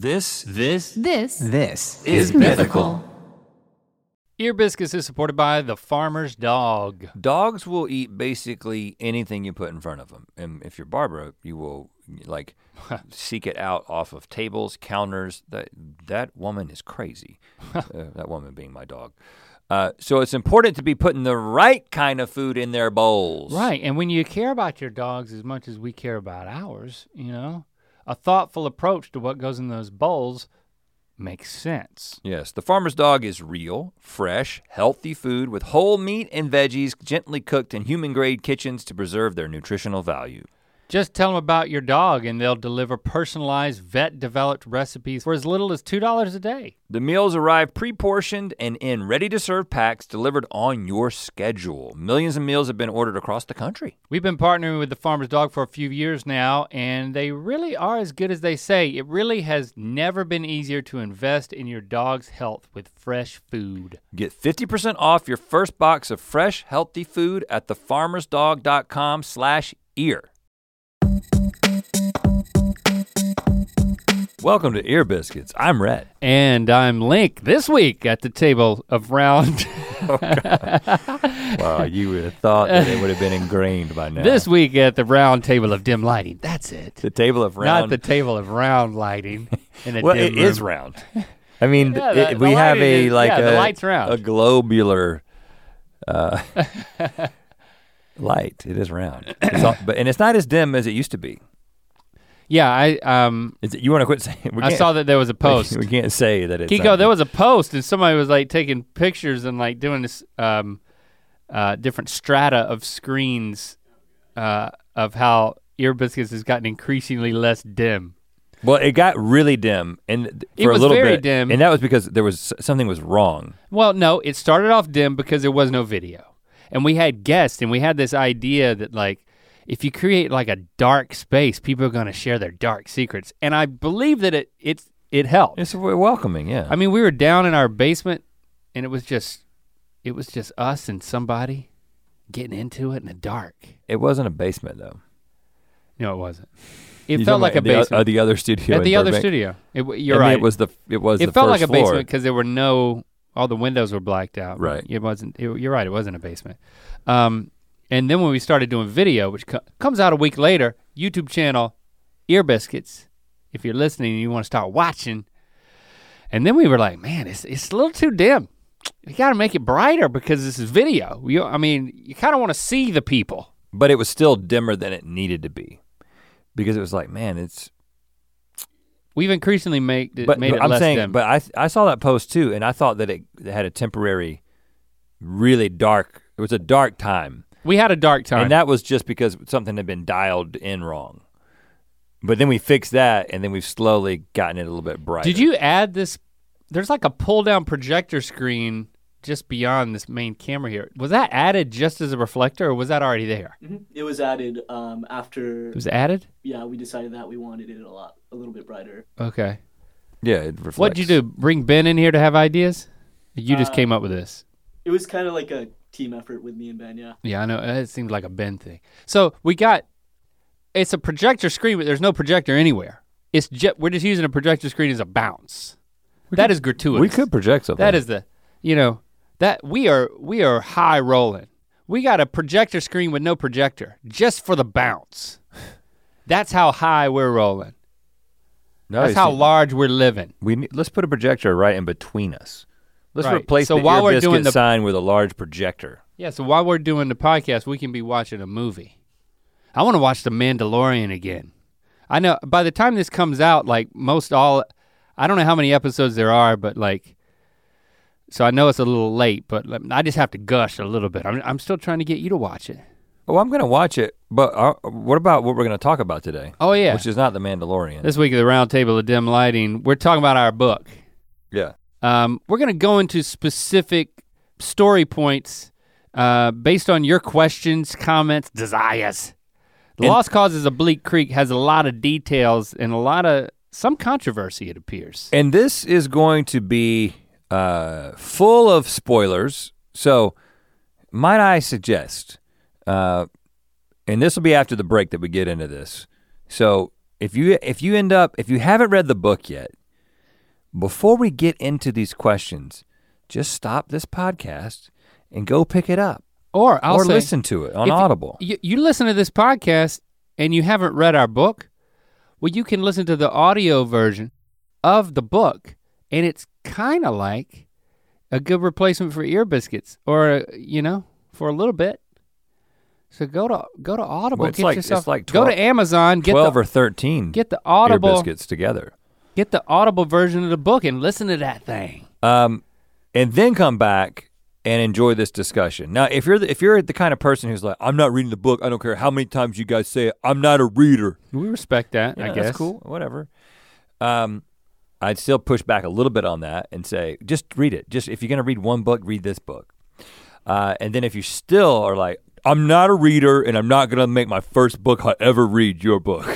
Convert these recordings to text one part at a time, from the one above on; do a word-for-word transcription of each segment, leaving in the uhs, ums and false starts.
This, this, This, This is mythical. Ear Biscuits is supported by the Farmer's Dog. Dogs will eat basically anything you put in front of them. And if you're Barbara, you will like seek it out off of tables, counters. That that woman is crazy. uh, that woman being my dog. Uh, so it's important to be putting the right kind of food in their bowls. Right, and when you care about your dogs as much as we care about ours, you know, a thoughtful approach to what goes in those bowls makes sense. Yes, the Farmer's Dog is real, fresh, healthy food with whole meat and veggies gently cooked in human-grade kitchens to preserve their nutritional value. Just tell them about your dog and they'll deliver personalized, vet-developed recipes for as little as two dollars a day. The meals arrive pre-portioned and in ready-to-serve packs delivered on your schedule. Millions of meals have been ordered across the country. We've been partnering with the Farmer's Dog for a few years now, and they really are as good as they say. It really has never been easier to invest in your dog's health with fresh food. Get fifty percent off your first box of fresh, healthy food at the farmers dog dot com slash ear. Welcome to Ear Biscuits. I'm Rhett. And I'm Link. This week at the table of round. Oh, wow, you would have thought that it would have been ingrained by now. This week at the round table of dim lighting. That's it. The table of round. Not the table of round lighting in a well, dim it is room. round. I mean, Yeah, it, the- we the have lighting a is- like yeah, a, the light's round. a globular uh, light. It is round. It's all, but and it's not as dim as it used to be. Yeah, I um Is it, you want to quit saying? We I can't- saw that there was a post. We, we can't say that it's. Kiko, uh, there was a post and somebody was like taking pictures and like doing this um, uh, different strata of screens uh, of how Ear Biscuits has gotten increasingly less dim. Well, it got really dim, and th- It for was a little very bit, dim. and that was because there was something was wrong. Well, no, it started off dim because there was no video. And we had guests and we had this idea that like, if you create like a dark space, people are gonna share their dark secrets. And I believe that it it's it helped. It's welcoming, yeah. I mean, we were down in our basement and it was just it was just us and somebody getting into it in the dark. It wasn't a basement though. No, it wasn't. It You felt talking like a about the o- basement. uh, the other studio. At in the other Burbank? studio. It, w- you're I mean, right. It was the it was it the felt first like a floor. basement because there were no, all the windows were blacked out. Right. It wasn't, it, you're right, it wasn't a basement. Um, and then when we started doing video, which co- comes out a week later, YouTube channel, Ear Biscuits, if you're listening and you wanna start watching. And then we were like, man, it's, it's a little too dim. We gotta make it brighter because this is video. You, I mean, you kinda wanna see the people. But it was still dimmer than it needed to be, because it was like, man, it's. We've increasingly made it, But, made but it I'm less saying, dim. but I I saw that post too, and I thought that it, it had a temporary, really dark. It was a dark time. We had a dark time. And that was just because something had been dialed in wrong. But then we fixed that, and then we've slowly gotten it a little bit brighter. Did you add this? There's like a pull down projector screen just beyond this main camera here. Was that added just as a reflector or was that already there? Mm-hmm. It was added um, after, It was added? yeah, we decided that we wanted it a lot, a little bit brighter. Okay. Yeah, it reflects. What'd you do? Bring Ben in here to have ideas? You just Uh, came up with this? It was kind of like a team effort with me and Ben, yeah. Yeah, I know. It seems like a Ben thing. So we got, it's a projector screen, but there's no projector anywhere. It's just, we're just using a projector screen as a bounce. That is gratuitous. We could project something. That is the, you know, that we are we are high rolling. We got a projector screen with no projector, just for the bounce. That's how high we're rolling. No, That's you how see, large we're living. we need, let's put a projector right in between us. Let's Right. replace So the while Ear we're Biscuit doing the- sign with a large projector. Yeah, so while we're doing the podcast, we can be watching a movie. I wanna watch The Mandalorian again. I know by the time this comes out, like most all, I don't know how many episodes there are, but like, so I know it's a little late, but like, I just have to gush a little bit. I'm, I'm still trying to get you to watch it. Oh, I'm gonna watch it, but uh, what about what we're gonna talk about today? Oh yeah. Which is not The Mandalorian. This week at the Round Table of Dim Lighting, we're talking about our book. yeah. Um, we're gonna go into specific story points uh, based on your questions, comments, desires. The And- Lost Causes of Bleak Creek has a lot of details and a lot of, some controversy it appears. And this is going to be uh, full of spoilers. So might I suggest, uh, and this will be after the break that we get into this. So if you if you end up, if you haven't read the book yet, before we get into these questions, just stop this podcast and go pick it up. Or I'll or say, listen to it on if Audible. You, you listen to this podcast and you haven't read our book, well, you can listen to the audio version of the book, and it's kind of like a good replacement for Ear Biscuits, or you know, for a little bit. So go to go to Audible. Well, it's get like- yourself. it's like go to twelve Amazon. Get Twelve the or thirteen get the Ear Audible. Biscuits together. Get the Audible version of the book and listen to that thing. Um, and then come back and enjoy this discussion. Now, if you're the, if you're the kind of person who's like, I'm not reading the book, I don't care how many times you guys say it, I'm not a reader. We respect that. You I know, guess that's cool, whatever. Um, I'd still push back a little bit on that and say, just read it. Just if you're gonna read one book, read this book. Uh, and then if you still are like, I'm not a reader and I'm not gonna make my first book I ever read your book.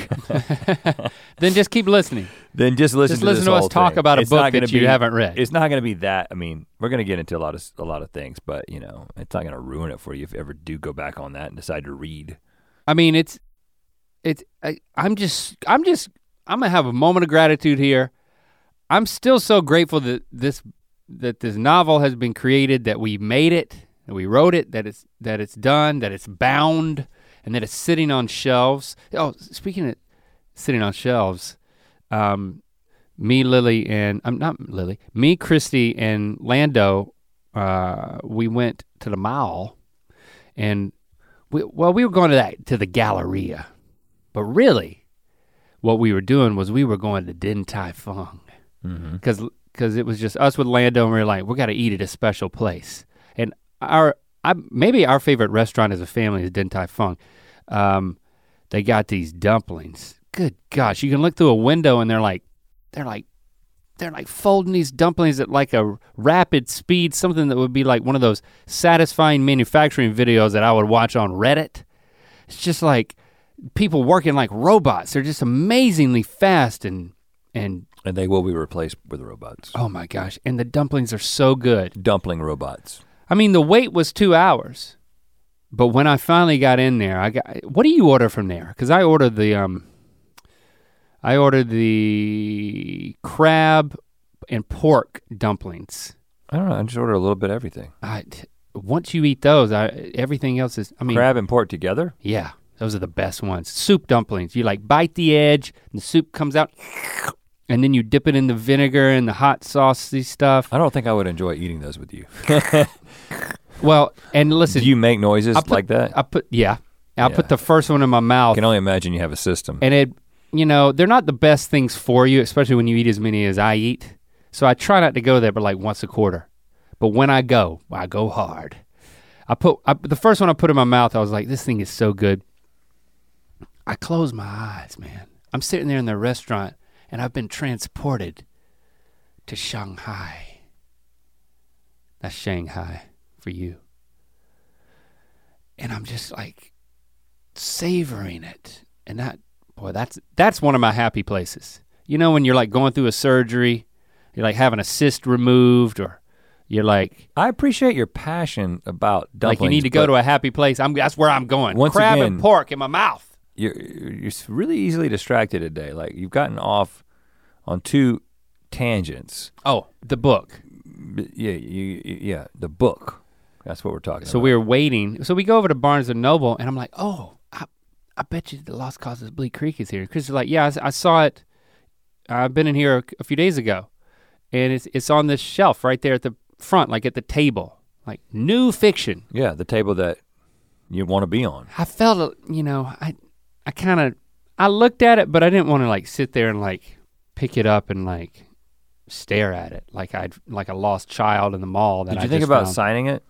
Then just keep listening. Then just listen Just to listen this to us whole talk thing. about a It's book not gonna that you be- haven't read. It's not gonna be that. I mean, we're gonna get into a lot of a lot of things, but you know, it's not gonna ruin it for you if you ever do go back on that and decide to read. I mean, it's, it's. I, I'm just, I'm just, I'm gonna have a moment of gratitude here. I'm still so grateful that this, that this novel has been created, that we made it, that we wrote it, that it's, that it's done, that it's bound, and that it's sitting on shelves. Oh, speaking of sitting on shelves, um, me, Lily, and I'm not Lily. Me, Christy, and Lando. Uh, we went to the mall, and. We, well, we were going to that to the Galleria, but really, what we were doing was we were going to Din Tai Fung, because Mm-hmm. because it was just us with Lando, and we were like, we got to eat at a special place, and our I, maybe our favorite restaurant as a family is Din Tai Fung. Um, they got these dumplings. Good gosh, you can look through a window and they're like, they're like. They're like folding these dumplings at like a rapid speed, something that would be like one of those satisfying manufacturing videos that I would watch on Reddit. It's just like people working like robots. They're just amazingly fast and, and And they will be replaced with robots. oh my gosh, and the dumplings are so good. Dumpling robots. I mean, the wait was two hours, but when I finally got in there, I got, what do you order from there? Cause I ordered the, um, I ordered the crab and pork dumplings. I don't know, I just order a little bit of everything. I, once you eat those, I, everything else is, I mean. Crab and pork together? Yeah, those are the best ones. Soup dumplings, you like bite the edge, and the soup comes out, and then you dip it in the vinegar and the hot saucy stuff. I don't think I would enjoy eating those with you. Well, and listen. Do you make noises I put, like that? I put, yeah, I Yeah. put the first one in my I mouth. can only imagine you have a system. And it, you know, they're not the best things for you, especially when you eat as many as I eat. So I try not to go there but like once a quarter. But when I go, I go hard. I put, I, the first one I put in my mouth, I was like, this thing is so good. I close my eyes, man. I'm sitting there in the restaurant and I've been transported to Shanghai. That's Shanghai for you. And I'm just like savoring it. And that, boy, that's that's one of my happy places. You know, when you're like going through a surgery, you're like having a cyst removed, or you're like, I appreciate your passion about dumplings. like you need to go to a happy place. I'm that's where I'm going. Once Crab again- and pork in my mouth. You're, you're really easily distracted today. Like you've gotten off on two tangents. Oh, the book. But yeah, you, you- yeah, the book. That's what we're talking So about. we were waiting. So we go over to Barnes and Noble, and I'm like, oh, I, I bet you the Lost Causes of Bleak Creek is here. Chris is like, yeah, I, s- I saw it. I've been in here a, a few days ago, and it's it's on this shelf right there at the front, like at the table, like new fiction. Yeah, the table that you want to be on. I felt, a- you know, I I kind of I looked at it, but I didn't want to like sit there and like pick it up and like stare at it like I'd like a lost child in the mall. That Did I you think just about found. signing it?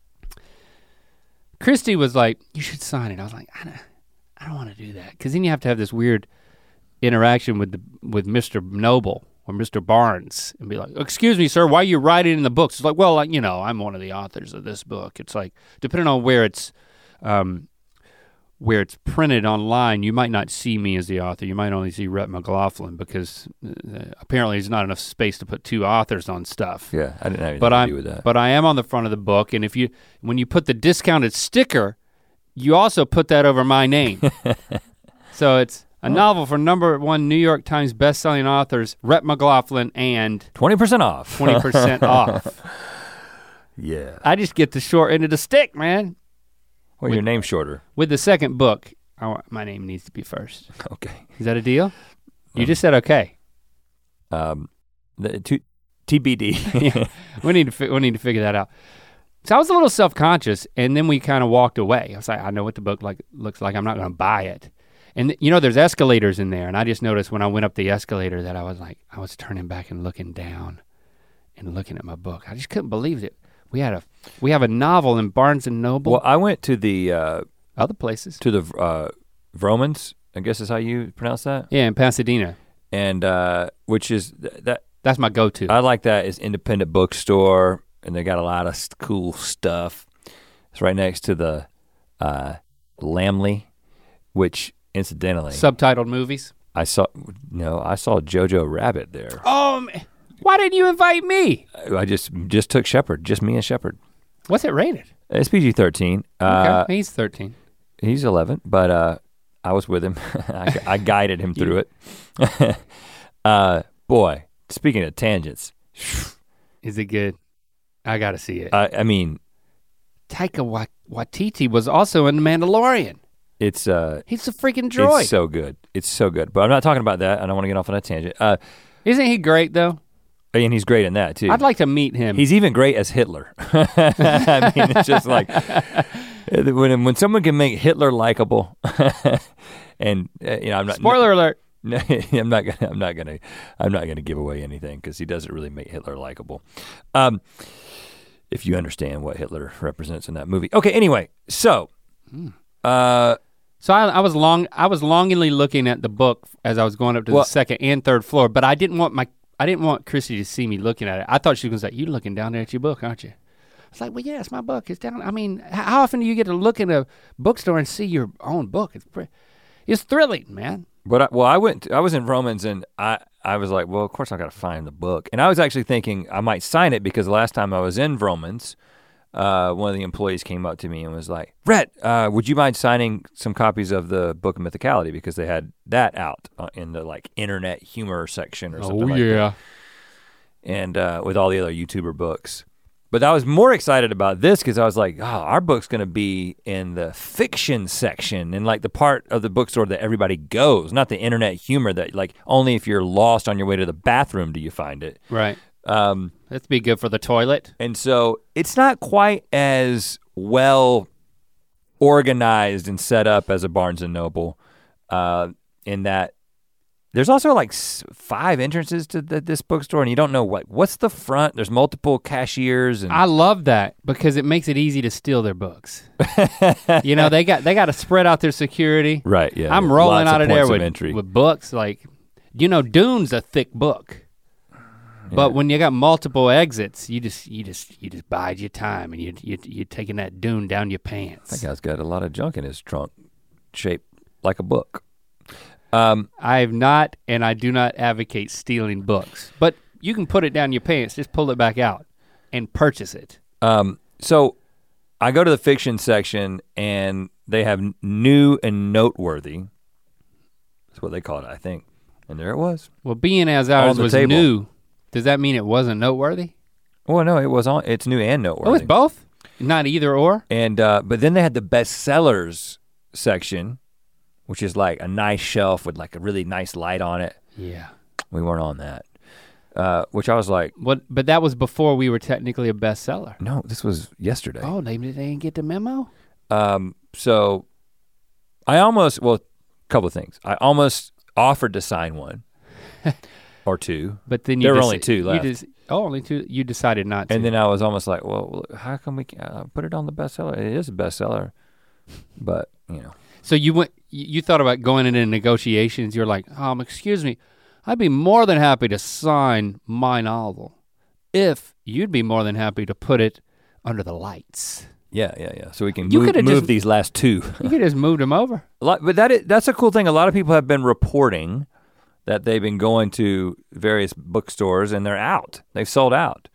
Christy was like, you should sign it. I was like, I don't, I don't want to do that. Cause then you have to have this weird interaction with the with Mister Noble or Mister Barnes and be like, excuse me, sir, why are you writing in the books? It's like, well, like, you know, I'm one of the authors of this book. It's like, depending on where it's um, where it's printed online, you might not see me as the author. You might only see Rhett McLaughlin because uh, apparently there's not enough space to put two authors on stuff. Yeah, I didn't have anything But to I'm, do with that. but I am on the front of the book, and if you, when you put the discounted sticker, you also put that over my name. So it's, A novel for number one New York Times bestselling authors Rhett McLaughlin and twenty percent off. twenty percent off. Yeah. I just get the short end of the stick, man. Well, your name's shorter. With the second book, I want, my name needs to be first. Okay. Is that a deal? You Um, just said okay. Um, the, to, T B D. Yeah, we need to fi- we need to figure that out. So I was a little self-conscious, and then we kind of walked away. I was like, I know what the book like looks like. I'm not gonna buy it. And you know, there's escalators in there, and I just noticed when I went up the escalator that I was like, I was turning back and looking down, and looking at my book. I just couldn't believe it. We had a we have a novel in Barnes and Noble. Well, I went to the uh, other places. to the uh, Vromans, I guess is how you pronounce that. Yeah, in Pasadena. And uh, which is th- that That's my go-to. I like that. It's independent bookstore, and they got a lot of st- cool stuff. It's right next to the uh, Lamley, which incidentally, Subtitled movies. I saw. No, I saw Jojo Rabbit there. Oh man, why didn't you invite me? I just just took Shepard, just me and Shepard. What's it rated? It's P G thirteen. Uh, Okay, he's thirteen. He's eleven, but uh, I was with him. I, I guided him through it. uh, boy, speaking of tangents, Is it good? I gotta see it. I, I mean, Taika Wa- Waititi was also in The Mandalorian. it's uh, He's a freaking droid. it's so good. It's so good. But I'm not talking about that. I don't want to get off on a tangent. Uh, Isn't he great though? and he's great in that too. I'd like to meet him. He's even great as Hitler. I mean, it's just like when when someone can make Hitler likable, and uh, you know, I'm not. Spoiler alert. No, I'm not gonna. I'm not gonna. I'm not gonna give away anything because he doesn't really make Hitler likable. Um, if you understand what Hitler represents in that movie. Okay. Anyway, so, uh, So I, I was long. I was longingly looking at the book as I was going up to Well- the second and third floor, but I didn't want my. I didn't want Chrissy to see me looking at it. I thought she was like, "You looking down there at your book, aren't you?" I was like, "Well, yeah, it's my book. It's down." I mean, h- how often do you get to look in a bookstore and see your own book? It's pre- it's thrilling, man. but I, well, I went. I was in Romans, and I I was like, well, of course I got to find the book, and I was actually thinking I might sign it because the last time I was in Romans, uh, one of the employees came up to me and was like, Rhett, uh, would you mind signing some copies of the Book of Mythicality because they had that out uh, in the like internet humor section or something like that. And uh, with all the other YouTuber books. But I was more excited about this because I was like, oh, our book's gonna be in the fiction section, in like the part of the bookstore that everybody goes, not the internet humor that like only if you're lost on your way to the bathroom do you find it. Right. Um, That'd be good for the toilet. and so it's not quite as well organized and set up as a Barnes and Noble, uh, in that there's also like s- five entrances to the, this bookstore, and you don't know what what's the front. There's multiple cashiers, and I love that because it makes it easy to steal their books. You know, they got they got to spread out their security. right, yeah. I'm yeah. rolling Lots out of points there with, entry. with books like, you know, Dune's a thick book. But Yeah. when you got multiple exits, you just you just you just bide your time and you you you taking that Dune down your pants. That guy's got a lot of junk in his trunk, shaped like a book. Um, I have not, and I do not advocate stealing books. But you can put it down your pants, just pull it back out, and purchase it. um, so I go to the fiction section, and they have n- new and noteworthy. That's what they call it, I think. And there it was. Well, being as On ours the was table. new, does that mean it wasn't noteworthy? Well, no, it was on. It's new and noteworthy. Oh, it's both? Not either or? And uh, but then they had the bestsellers section, which is like a nice shelf with like a really nice light on it. Yeah. We weren't on that. Uh, which I was like, What? But that was before we were technically a bestseller. no, this was yesterday. Oh, they, they didn't get the memo? Um, so I almost, well, a couple of things. I almost offered to sign one or two, But then you There were deci- only two you left. des- oh, only two. You decided not to. and then I was almost like, well, how come we can't uh, put it on the bestseller? It is a bestseller, but you know. So you went. You you thought about going into negotiations. You're like, um, excuse me, I'd be more than happy to sign my novel, if you'd be more than happy to put it under the lights. Yeah, yeah, yeah. So we can You move, coulda move just- these last two. You could just moved them over. A lot, but that is, that's a cool thing. A lot of people have been reporting that they've been going to various bookstores and they're out. They've sold out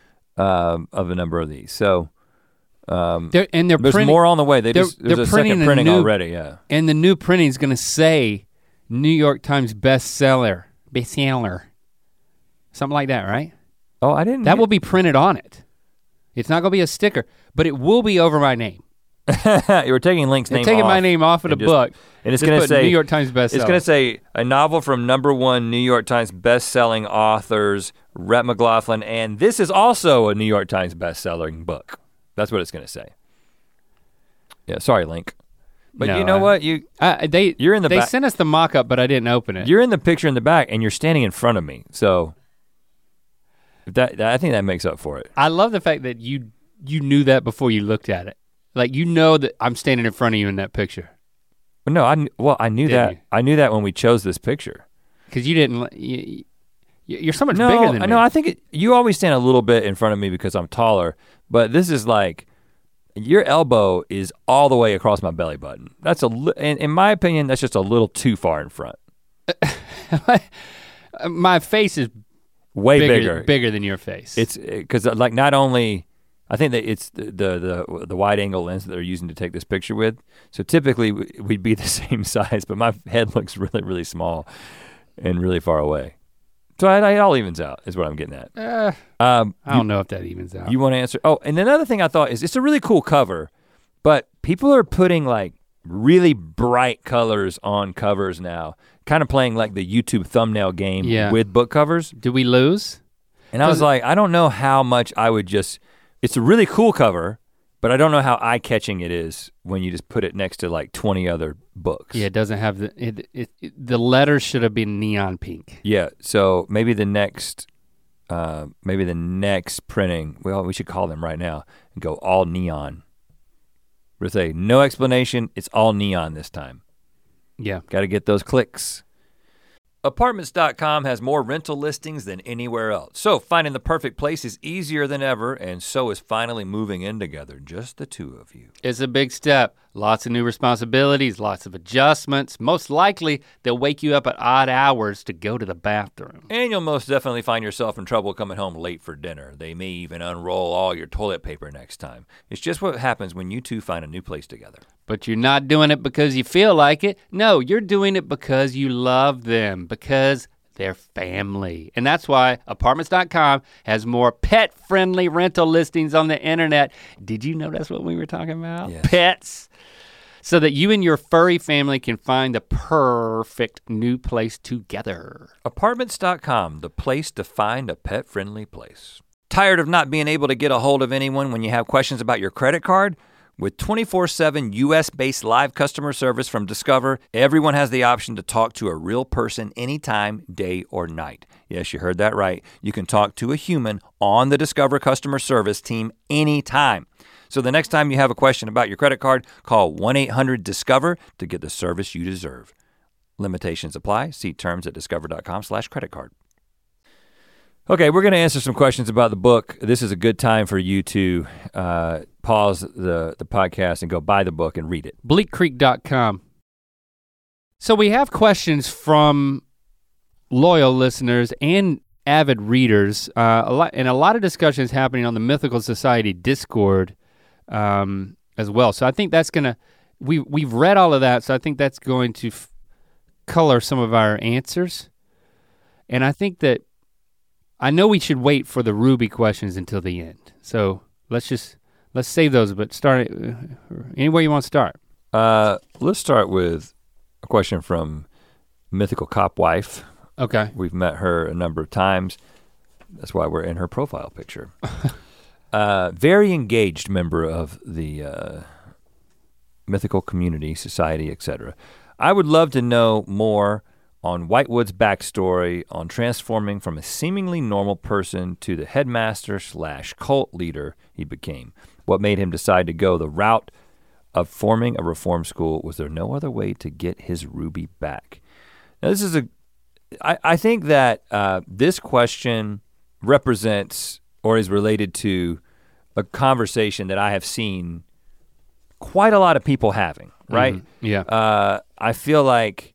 um, of a number of these. So um, They're, and they're there's printing, more on the way. They they're- just there's they're a printing second a printing new- already. Yeah. and the new printing is going to say New York Times bestseller, bestseller, something like that, right? Oh, I didn't. That will be printed on it. It's not gonna be a sticker, but it will be over my name. You were taking Link's They're name taking off my name off of the and just- book. and it's Just gonna put say New York Times bestseller. It's gonna say a novel from number one New York Times best-selling authors Rhett McLaughlin, and this is also a New York Times best-selling book. That's what it's gonna say. Yeah, sorry, Link, but No, you know I- what? You Uh, they You're in the they back- sent us the mock-up, but I didn't open it. you're in the picture in the back, and you're standing in front of me. So that, that I think that makes up for it. I love the fact that you you knew that before you looked at it. Like you know that I'm standing in front of you in that picture. But no, I kn- well I knew Didn't that you? I knew that when we chose this picture. Cause you didn't, you, you're so much no, bigger than me. no, I think it, you always stand a little bit in front of me because I'm taller, but this is like, your elbow is all the way across my belly button. That's a, li- in, in my opinion, that's just a little too far in front. My face is Way bigger, bigger. bigger than your face. It's because like not only, I think that it's the, the the the wide angle lens that they're using to take this picture with. So typically we- we'd be the same size, but my head looks really really small and really far away. So it, it all evens out is what I'm getting at. Uh, Um, I don't know if that evens out. You want to answer? Oh, and another thing I thought is it's a really cool cover, but people are putting like really bright colors on covers now, kind of playing like the YouTube thumbnail game Yeah. with book covers. Did we lose? And I was Does- like, I don't know how much I would just, it's a really cool cover, but I don't know how eye-catching it is when you just put it next to like twenty other books. Yeah, it doesn't have the, it, it, it, the letters should have been neon pink. Yeah, so maybe the next, uh, maybe the next printing, well, we should call them right now and go all neon. We'll say no explanation, it's all neon this time. Yeah. Got to get those clicks. Apartments dot com has more rental listings than anywhere else. So finding the perfect place is easier than ever, and so is finally moving in together, just the two of you. It's a big step. Lots of new responsibilities, lots of adjustments. Most likely, they'll wake you up at odd hours to go to the bathroom. And you'll most definitely find yourself in trouble coming home late for dinner. They may even unroll all your toilet paper next time. It's just what happens when you two find a new place together. But you're not doing it because you feel like it. No, you're doing it because you love them, because they're family. And that's why Apartments dot com has more pet-friendly rental listings on the internet. Did you know that's what we were talking about? Yes. Pets. So that you and your furry family can find the perfect new place together. Apartments dot com, the place to find a pet-friendly place. Tired of not being able to get a hold of anyone when you have questions about your credit card? With twenty-four seven U S-based live customer service from Discover, everyone has the option to talk to a real person anytime, day or night. Yes, you heard that right. You can talk to a human on the Discover customer service team anytime. So the next time you have a question about your credit card, call one eight hundred discover to get the service you deserve. Limitations apply. See terms at discover dot com slash credit card. Okay, we're gonna answer some questions about the book. This is a good time for you to uh, pause the, the podcast and go buy the book and read it. bleak creek dot com. So we have questions from loyal listeners and avid readers, uh, a lot, and a lot of discussions happening on the Mythical Society Discord um, as well. So I think that's gonna, we, we've read all of that, so I think that's going to f- color some of our answers. And I think that, I know we should wait for the Ruby questions until the end. So let's just, let's save those, but start, uh, anywhere you want to start. Uh, let's start with a question from Mythical Cop Wife. Okay. We've met her a number of times. That's why we're in her profile picture. uh, very engaged member of the uh, mythical community, society, et cetera. I would love to know more on Whitewood's backstory on transforming from a seemingly normal person to the headmaster slash cult leader he became. What made him decide to go the route of forming a reform school? Was there no other way to get his Ruby back? Now this is a, I, I think that uh, this question represents or is related to a conversation that I have seen quite a lot of people having, right? Mm-hmm. Yeah. Uh, I feel like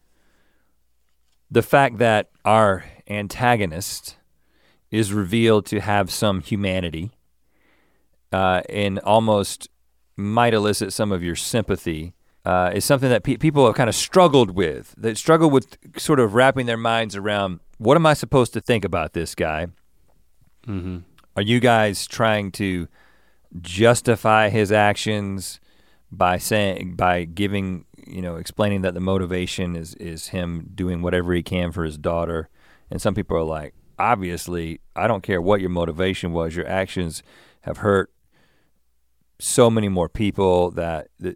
the fact that our antagonist is revealed to have some humanity uh, and almost might elicit some of your sympathy uh, is something that pe- people have kind of struggled with. They struggle with sort of wrapping their minds around, what am I supposed to think about this guy? Mm-hmm. Are you guys trying to justify his actions by saying, by giving, you know, explaining that the motivation is is him doing whatever he can for his daughter? And some people are like, obviously, I don't care what your motivation was, your actions have hurt so many more people that, that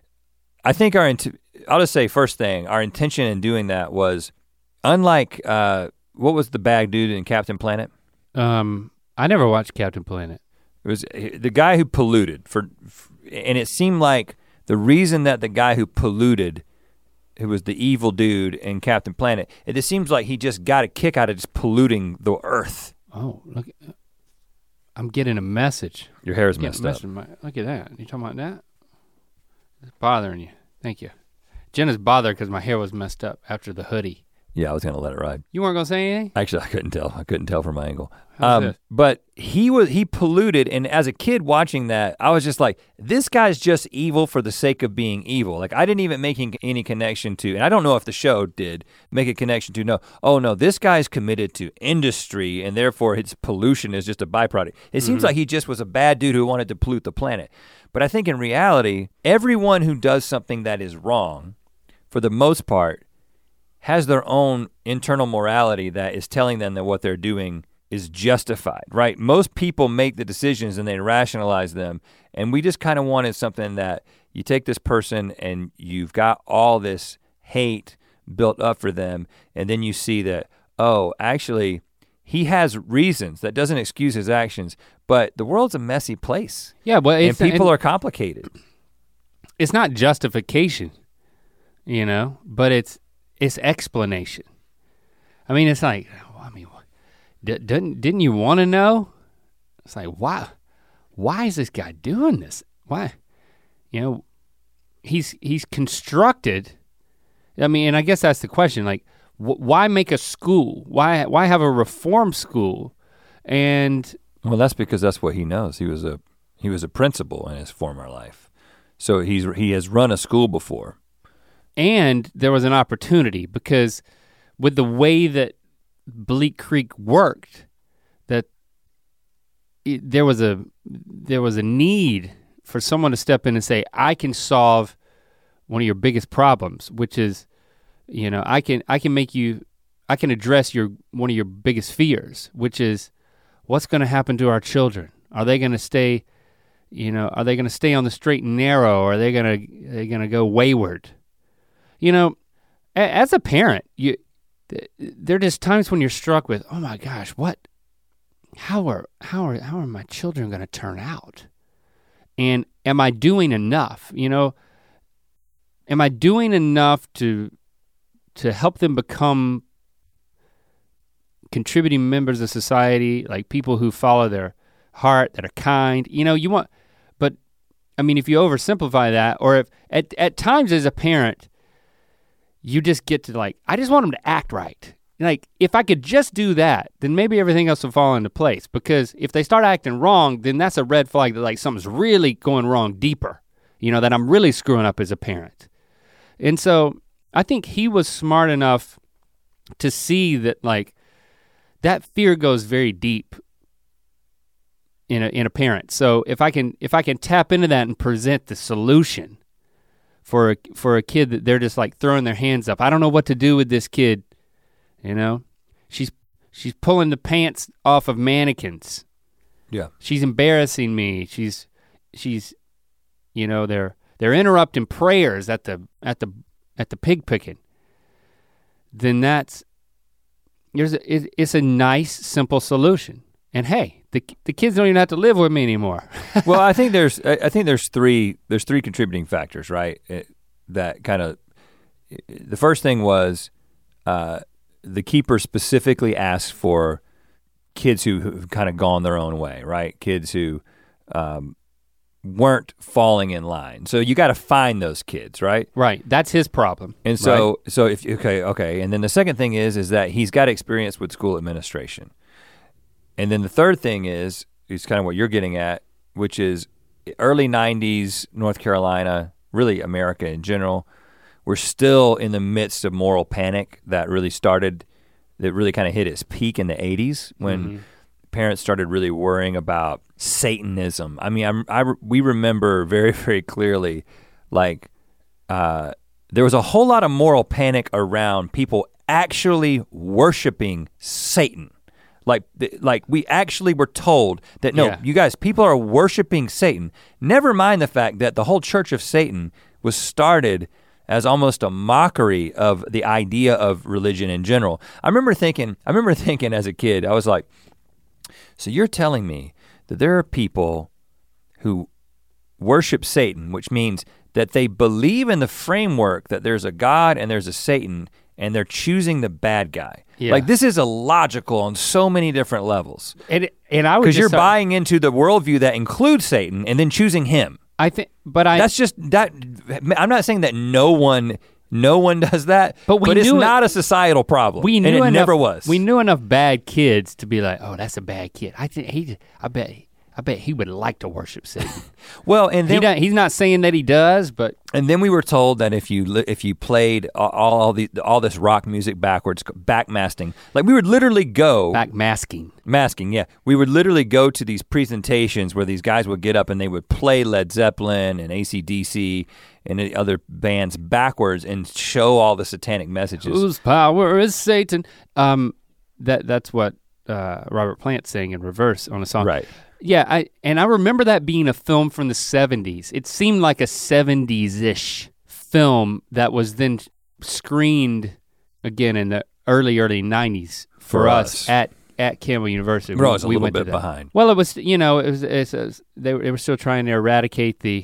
I think our, int- I'll just say first thing, our intention in doing that was, unlike, uh, what was the bad dude in Captain Planet? Um, I never watched Captain Planet. It was the guy who polluted for, and it seemed like the reason that the guy who polluted, who was the evil dude in Captain Planet, it just seems like he just got a kick out of just polluting the earth. Oh, look, I'm getting a message. Your hair is Getting messed a up. message in my- look at that. You talking about that? It's bothering you. Thank you. Jenna's bothered because my hair was messed up after the hoodie. Yeah, I was gonna let it ride. You weren't gonna say anything? Actually, I couldn't tell. I couldn't tell from my angle. How's Um, this? but he was he polluted, and as a kid watching that, I was just like, this guy's just evil for the sake of being evil. Like I didn't even make any connection to, and I don't know if the show did make a connection to. No, oh no, this guy's committed to industry, and therefore his pollution is just a byproduct. It seems Mhm. like he just was a bad dude who wanted to pollute the planet. But I think in reality, everyone who does something that is wrong, for the most part, has their own internal morality that is telling them that what they're doing is justified, right? Most people make the decisions and they rationalize them, and we just kind of wanted something that you take this person and you've got all this hate built up for them, and then you see that, oh, actually, he has reasons. That doesn't excuse his actions, but the world's a messy place. Yeah, well, And it's, people and are complicated. it's not justification, you know, but it's it's explanation. I mean, it's like, well, I mean, d- didn't didn't you want to know? It's like, why, why is this guy doing this? Why, you know, he's he's constructed. I mean, and I guess that's the question. Like, wh- why make a school? Why why have a reform school? And Well, that's because that's what he knows. He was a he was a principal in his former life, so he's he has run a school before. And there was an opportunity because with the way that Bleak Creek worked, that it, there was a there was a need for someone to step in and say, I can solve one of your biggest problems, which is, you know, I can I can make you I can address your one of your biggest fears, which is what's gonna happen to our children? Are they gonna stay, you know, are they gonna stay on the straight and narrow, or are they gonna are they gonna go wayward? You know, as a parent, you there are just times when you're struck with, oh my gosh, what, how are how are how are my children going to turn out? And am I doing enough? You know, am I doing enough to to help them become contributing members of society, like people who follow their heart, that are kind? You know, you want, but I mean, if you oversimplify that, or if at at times as a parent, you just get to like, I just want them to act right. Like, if I could just do that, then maybe everything else will fall into place. Because if they start acting wrong, then that's a red flag that like something's really going wrong deeper, you know, that I'm really screwing up as a parent. And so I think he was smart enough to see that like, that fear goes very deep in a, in a parent. So if I can, if I can tap into that and present the solution, for a, for a kid that they're just like throwing their hands up. I don't know what to do with this kid, you know? She's she's pulling the pants off of mannequins. Yeah. She's embarrassing me. She's she's you know, they're they're interrupting prayers at the at the at the pig picking. Then that's there's a, it, it's a nice simple solution. And hey, the the kids don't even have to live with me anymore. Well, I think there's I I think there's three there's three contributing factors, right? It, that kind of the first thing was uh, the keeper specifically asked for kids who who've kind of gone their own way, right? Kids who um, weren't falling in line. So you got to find those kids, right? Right. That's his problem. And so right? so if okay okay, and then the second thing is is that he's got experience with school administration. And then the third thing is, is kind of what you're getting at, which is early nineties North Carolina, really America in general, we're still in the midst of moral panic that really started, that really kind of hit its peak in the eighties when mm-hmm. parents started really worrying about Satanism. I mean, I'm, I, we remember very, very clearly, like, uh, there was a whole lot of moral panic around people actually worshiping Satan. Like, like we actually were told that, no, yeah. you guys, people are worshiping Satan. Never mind the fact that the whole Church of Satan was started as almost a mockery of the idea of religion in general. I remember thinking, I remember thinking as a kid, I was like, so you're telling me that there are people who worship Satan, which means that they believe in the framework that there's a God and there's a Satan, and they're choosing the bad guy. Yeah. Like, this is illogical on so many different levels. And and I would because you're start, buying into the worldview that includes Satan and then choosing him. I think, but I that's just that. I'm not saying that no one, no one does that, but, we but it's it, not a societal problem. We knew and it enough, never was. We knew enough bad kids to be like, oh, that's a bad kid. I think he, I bet. I bet he would like to worship Satan. Well, and then, he he's not saying that he does, but and then we were told that if you if you played all, all the all this rock music backwards, backmasking, like we would literally go backmasking, masking, yeah, we would literally go to these presentations where these guys would get up and they would play Led Zeppelin and A C D C and the other bands backwards and show all the satanic messages. Whose power is Satan? Um, that that's what uh, Robert Plant sang in reverse on a song, right? Yeah, I and I remember that being a film from the seventies. It seemed like a seventies-ish film that was then screened again in the early, early nineties for, for us. us at at Campbell University. We're always we, a little bit behind. Well, it was, you know, it was, it's, it's, they, were, they were still trying to eradicate the,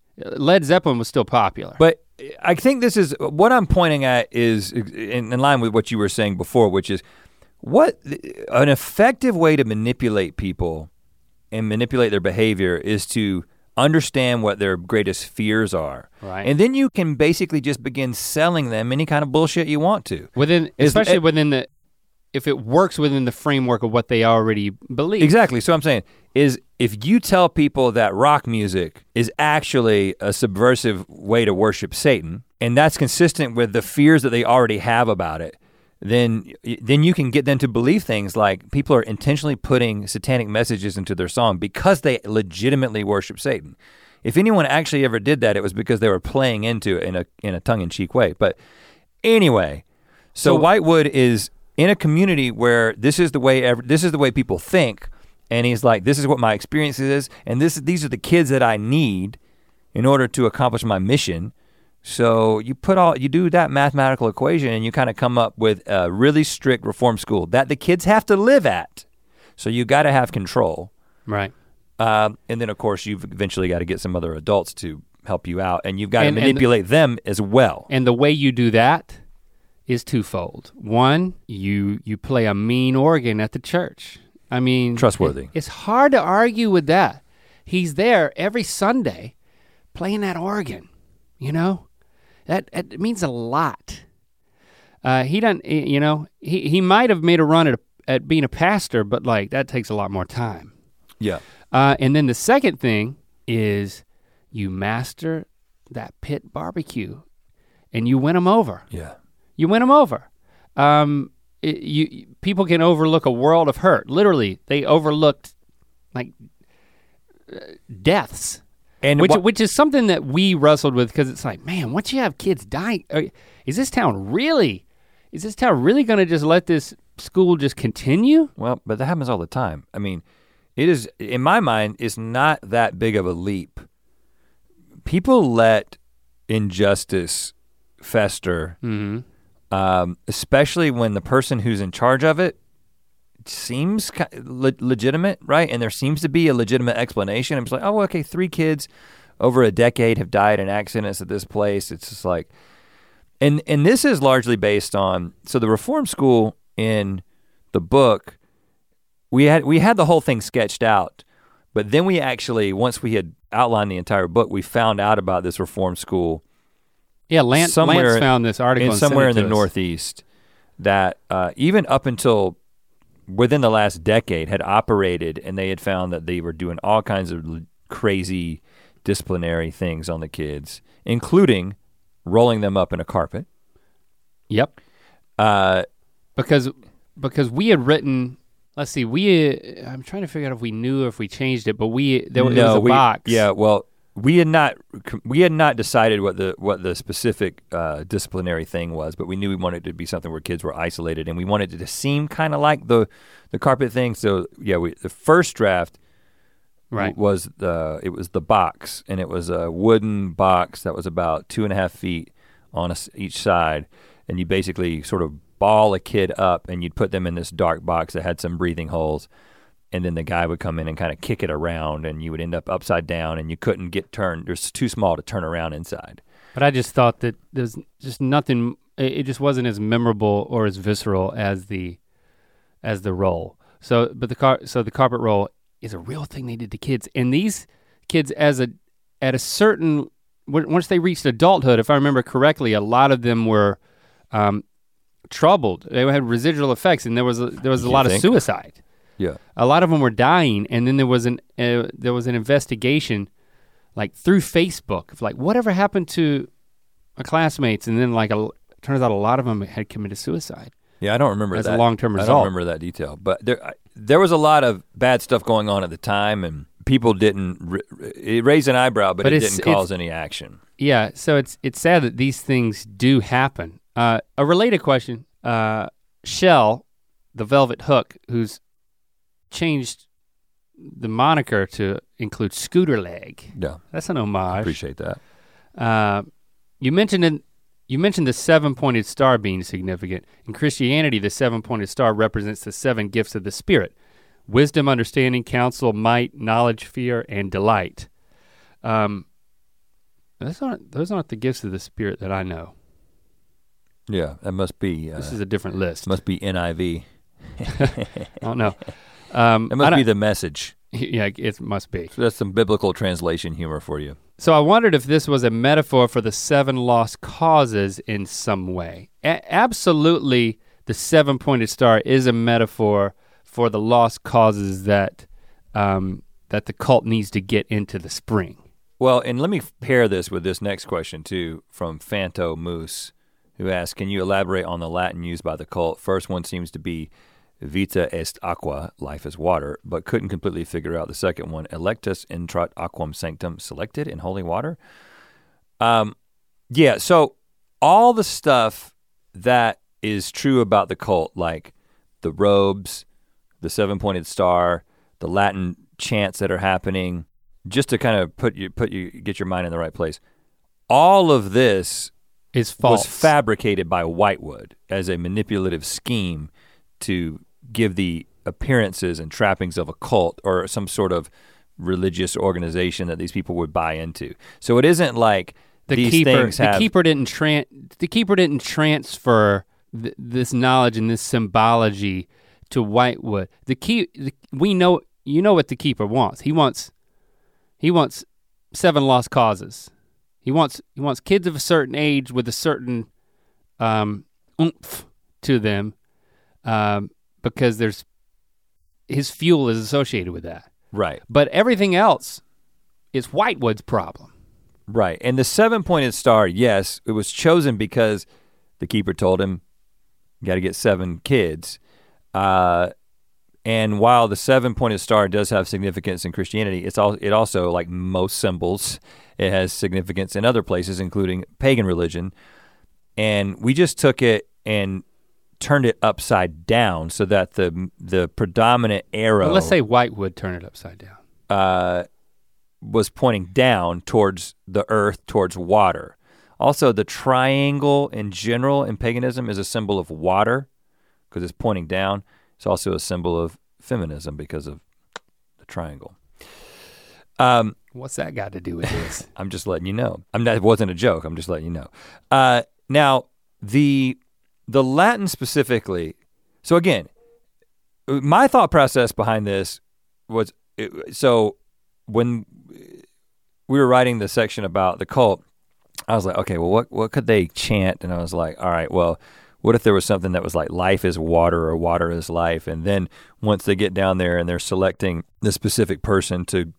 Led Zeppelin was still popular. But I think this is, what I'm pointing at is in, in line with what you were saying before, which is what an effective way to manipulate people and manipulate their behavior is to understand what their greatest fears are. Right. And then you can basically just begin selling them any kind of bullshit you want to. Within, especially it, within the, if it works within the framework of what they already believe. Exactly, so I'm saying is if you tell people that rock music is actually a subversive way to worship Satan, and that's consistent with the fears that they already have about it, then then you can get them to believe things like people are intentionally putting satanic messages into their song because they legitimately worship Satan. If anyone actually ever did that, it was because they were playing into it in a in a tongue-in-cheek way. But anyway, so, so Whitewood is in a community where this is the way ever, this is the way people think, and he's like, this is what my experience is, and this these are the kids that I need in order to accomplish my mission. So you put all, you do that mathematical equation and you kind of come up with a really strict reform school that the kids have to live at. So you gotta have control. Right. Um, and then of course you've eventually gotta get some other adults to help you out and you've gotta and, manipulate and, them as well. And the way you do that is twofold. One, you you play a mean organ at the church. I mean- Trustworthy. It, it's hard to argue with that. He's there every Sunday playing that organ, you know? That, that means a lot. Uh, he doesn't, you know, he, he might have made a run at, at being a pastor, but like that takes a lot more time. Yeah. Uh, and then the second thing is you master that pit barbecue and you win them over. Yeah. You win them over. Um, it, you people can overlook a world of hurt. Literally, they overlooked like uh, deaths. And which, wh- which is something that we wrestled with because it's like, man, once you have kids dying, is this town really, is this town really gonna just let this school just continue? Well, but that happens all the time. I mean, it is, in my mind, it's not that big of a leap. People let injustice fester, mm-hmm. um, especially when the person who's in charge of it seems le- legitimate, right? And there seems to be a legitimate explanation. I'm just like, oh, okay, three kids over a decade have died in accidents at this place. It's just like, and and this is largely based on, so the reform school in the book, we had we had the whole thing sketched out, but then we actually, once we had outlined the entire book, we found out about this reform school. Yeah, Lance, Lance found this article in somewhere in the Northeast that uh, even up until within the last decade had operated, and they had found that they were doing all kinds of crazy, disciplinary things on the kids, including rolling them up in a carpet. Yep. Uh, because because we had written, let's see, we I'm trying to figure out if we knew if we changed it, but we there was, no, it was a we, box. Yeah, well, we had not we had not decided what the what the specific uh, disciplinary thing was, but we knew we wanted it to be something where kids were isolated, and we wanted it to seem kind of like the the carpet thing. So yeah, we the first draft right. w- was the it was the box, and it was a wooden box that was about two and a half feet on a, each side, and you basically sort of ball a kid up, and you'd put them in this dark box that had some breathing holes. And then the guy would come in and kind of kick it around, and you would end up upside down, and you couldn't get turned. It was too small to turn around inside. But I just thought that there's just nothing. It just wasn't as memorable or as visceral as the as the roll. So, but the car. So the carpet roll is a real thing they did to kids, and these kids, as a at a certain once they reached adulthood, if I remember correctly, a lot of them were um, troubled. They had residual effects, and there was a, there was a You lot think? of suicide. Yeah. A lot of them were dying, and then there was an uh, there was an investigation, like through Facebook, of like whatever happened to my classmates, and then like a, turns out a lot of them had committed suicide. Yeah, I don't remember as that. a long-term result. I don't remember that detail, but there I, there was a lot of bad stuff going on at the time, and people didn't it raised an eyebrow, but, But it it's- didn't cause any action. Yeah, so it's it's sad that these things do happen. Uh, a related question: uh, Shell, the Velvet Hook, who's changed the moniker to include Scooter Leg. Yeah, That's an homage. appreciate that. Uh, you mentioned in, you mentioned the seven-pointed star being significant. In Christianity, the seven-pointed star represents the seven gifts of the Spirit: wisdom, understanding, counsel, might, knowledge, fear, and delight. Um, those aren't those aren't the gifts of the Spirit that I know. Yeah, that must be. Uh, This is a different list. must be N I V. I don't know. Um, That I must don't- be the message. Yeah, it must be. So that's some biblical translation humor for you. So I wondered if this was a metaphor for the seven lost causes in some way. A- absolutely, the seven-pointed star is a metaphor for the lost causes that um, that the cult needs to get into the spring. Well, and let me pair this with this next question too, from Fanto Moose, who asks, can you elaborate on the Latin used by the cult? First one seems to be vita est aqua, life is water, but couldn't completely figure out the second one, electus intrat aquam sanctum, selected in holy water. Um, yeah, so all the stuff that is true about the cult, like the robes, the seven-pointed star, the Latin chants that are happening, just to kind of put you, put you, get your mind in the right place. All of this Is false. was fabricated by Whitewood as a manipulative scheme to give the appearances and trappings of a cult or some sort of religious organization that these people would buy into. So it isn't like the these keeper, things have. the keeper didn't tran- the keeper didn't transfer th- this knowledge and this symbology to Whitewood. The key, the, we know, you know what the keeper wants. He wants, he wants seven lost causes. He wants, he wants kids of a certain age with a certain um, oomph to them, um, because there's his fuel is associated with that. Right, But everything else is Whitewood's problem. right. And the seven-pointed star, yes, it was chosen because the keeper told him, you gotta get seven kids. Uh, and while the seven-pointed star does have significance in Christianity, it's all, it also, like most symbols, it has significance in other places, including pagan religion. And we just took it and turned it upside down so that the the predominant arrow Well, let's say Whitewood turn it upside down. uh, was pointing down towards the earth, towards water. Also, the triangle in general in paganism is a symbol of water because it's pointing down. It's also a symbol of feminism because of the triangle. Um, What's that got to do with this? I'm just letting you know. I'm not, it wasn't a joke. I'm just letting you know. Uh, now, the the Latin specifically. So again, my thought process behind this was it, so when we were writing the section about the cult, I was like, okay, well, what what could they chant? And I was like, all right, well, what if there was something that was like life is water or water is life? And then once they get down there and they're selecting the specific person to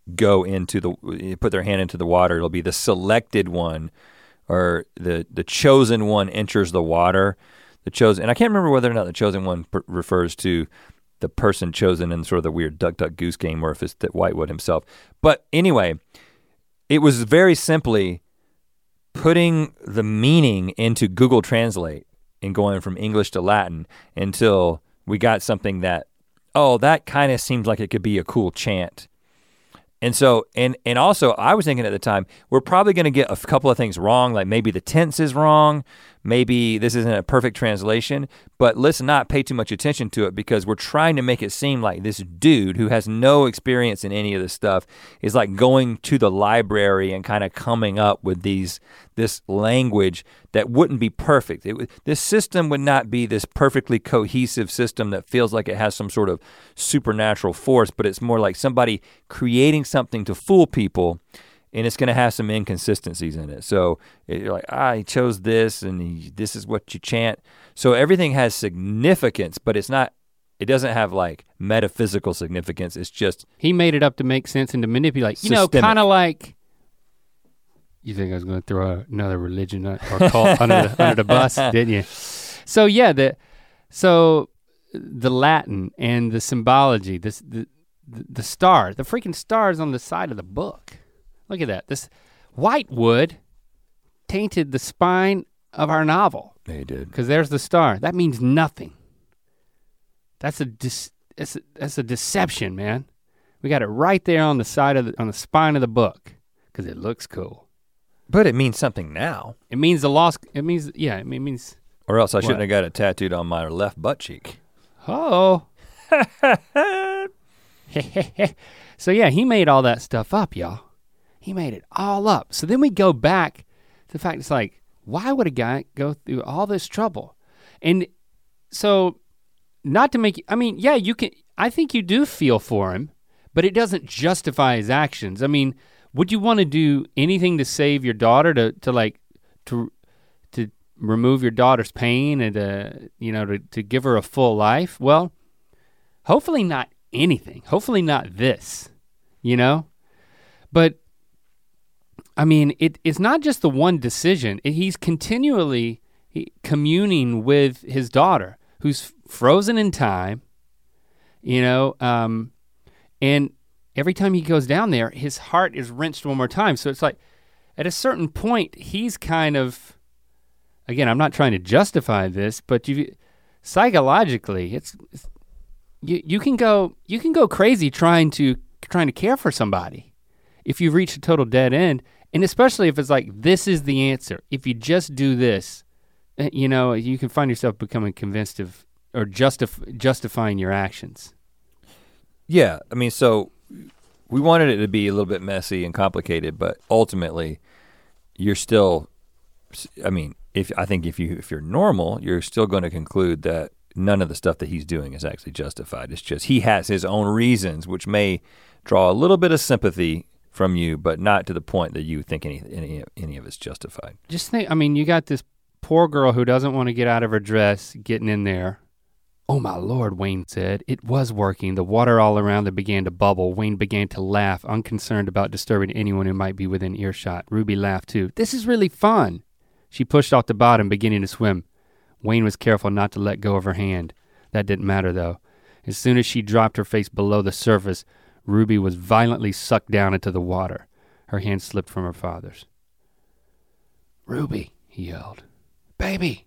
go into the put their hand into the water. It'll be the selected one, or the the chosen one enters the water. The chosen, and I can't remember whether or not the chosen one per- refers to the person chosen in sort of the weird Duck Duck Goose game, or if it's Whitewood himself. But anyway, it was very simply putting the meaning into Google Translate and going from English to Latin until we got something that, oh, that kind of seems like it could be a cool chant. And so, and and also I was thinking at the time, we're probably gonna get a couple of things wrong, like maybe the tense is wrong, maybe this isn't a perfect translation, but let's not pay too much attention to it because we're trying to make it seem like this dude who has no experience in any of this stuff is like going to the library and kind of coming up with these, this language that wouldn't be perfect. It would, this system would not be this perfectly cohesive system that feels like it has some sort of supernatural force, but it's more like somebody creating something to fool people, and it's gonna have some inconsistencies in it. So it, you're like, ah, he chose this and he, this is what you chant. So everything has significance, but it's not, it doesn't have like metaphysical significance. It's just. He made it up to make sense and to manipulate. You systemic. know, kind of like, you think I was gonna throw another religion or cult under, the, under the bus, didn't you? So yeah, the, so the Latin and the symbology, this, the, the star, the freaking stars on the side of the book. Look at that. This Whitewood tainted the spine of our novel. They did. Because there's the star. That means nothing. That's a dis, that's a, that's a deception, man. We got it right there on the side of the, on the spine of the book because it looks cool. But it means something now. It means the lost. It means yeah. It means. Or else I shouldn't what? have got it tattooed on my left butt cheek. Oh. So yeah, he made all that stuff up, y'all. He made it all up. So then we go back to the fact it's like, why would a guy go through all this trouble? And so not to make, I mean, yeah, you can, I think you do feel for him, but it doesn't justify his actions. I mean, would you want to do anything to save your daughter, to, to like, to, to remove your daughter's pain and to, you know, to, to give her a full life? Well, hopefully not anything. Hopefully not this, you know? But I mean, it, it's not just the one decision. It, he's continually communing with his daughter, who's frozen in time, you know, um, and every time he goes down there, his heart is wrenched one more time. So it's like, at a certain point, he's kind of, again, I'm not trying to justify this, but you, psychologically, it's, it's you, you can go, you can go crazy trying to trying to care for somebody if you reach a total dead end. And especially if it's like, this is the answer. If you just do this, you know, you can find yourself becoming convinced of, or justif- justifying your actions. Yeah, I mean, so we wanted it to be a little bit messy and complicated, but ultimately you're still, I mean, if I think if you if you're normal, you're still going to conclude that none of the stuff that he's doing is actually justified. It's just he has his own reasons, which may draw a little bit of sympathy from you, but not to the point that you think any any any of it's justified. Just think, I mean, you got this poor girl who doesn't want to get out of her dress, getting in there. Oh my Lord, Wayne said. It was working. The water all around it began to bubble. Wayne began to laugh, unconcerned about disturbing anyone who might be within earshot. Ruby laughed too. This is really fun. She pushed off the bottom, beginning to swim. Wayne was careful not to let go of her hand. That didn't matter though. As soon as she dropped her face below the surface, Ruby was violently sucked down into the water. Her hand slipped from her father's. Ruby, he yelled. Baby.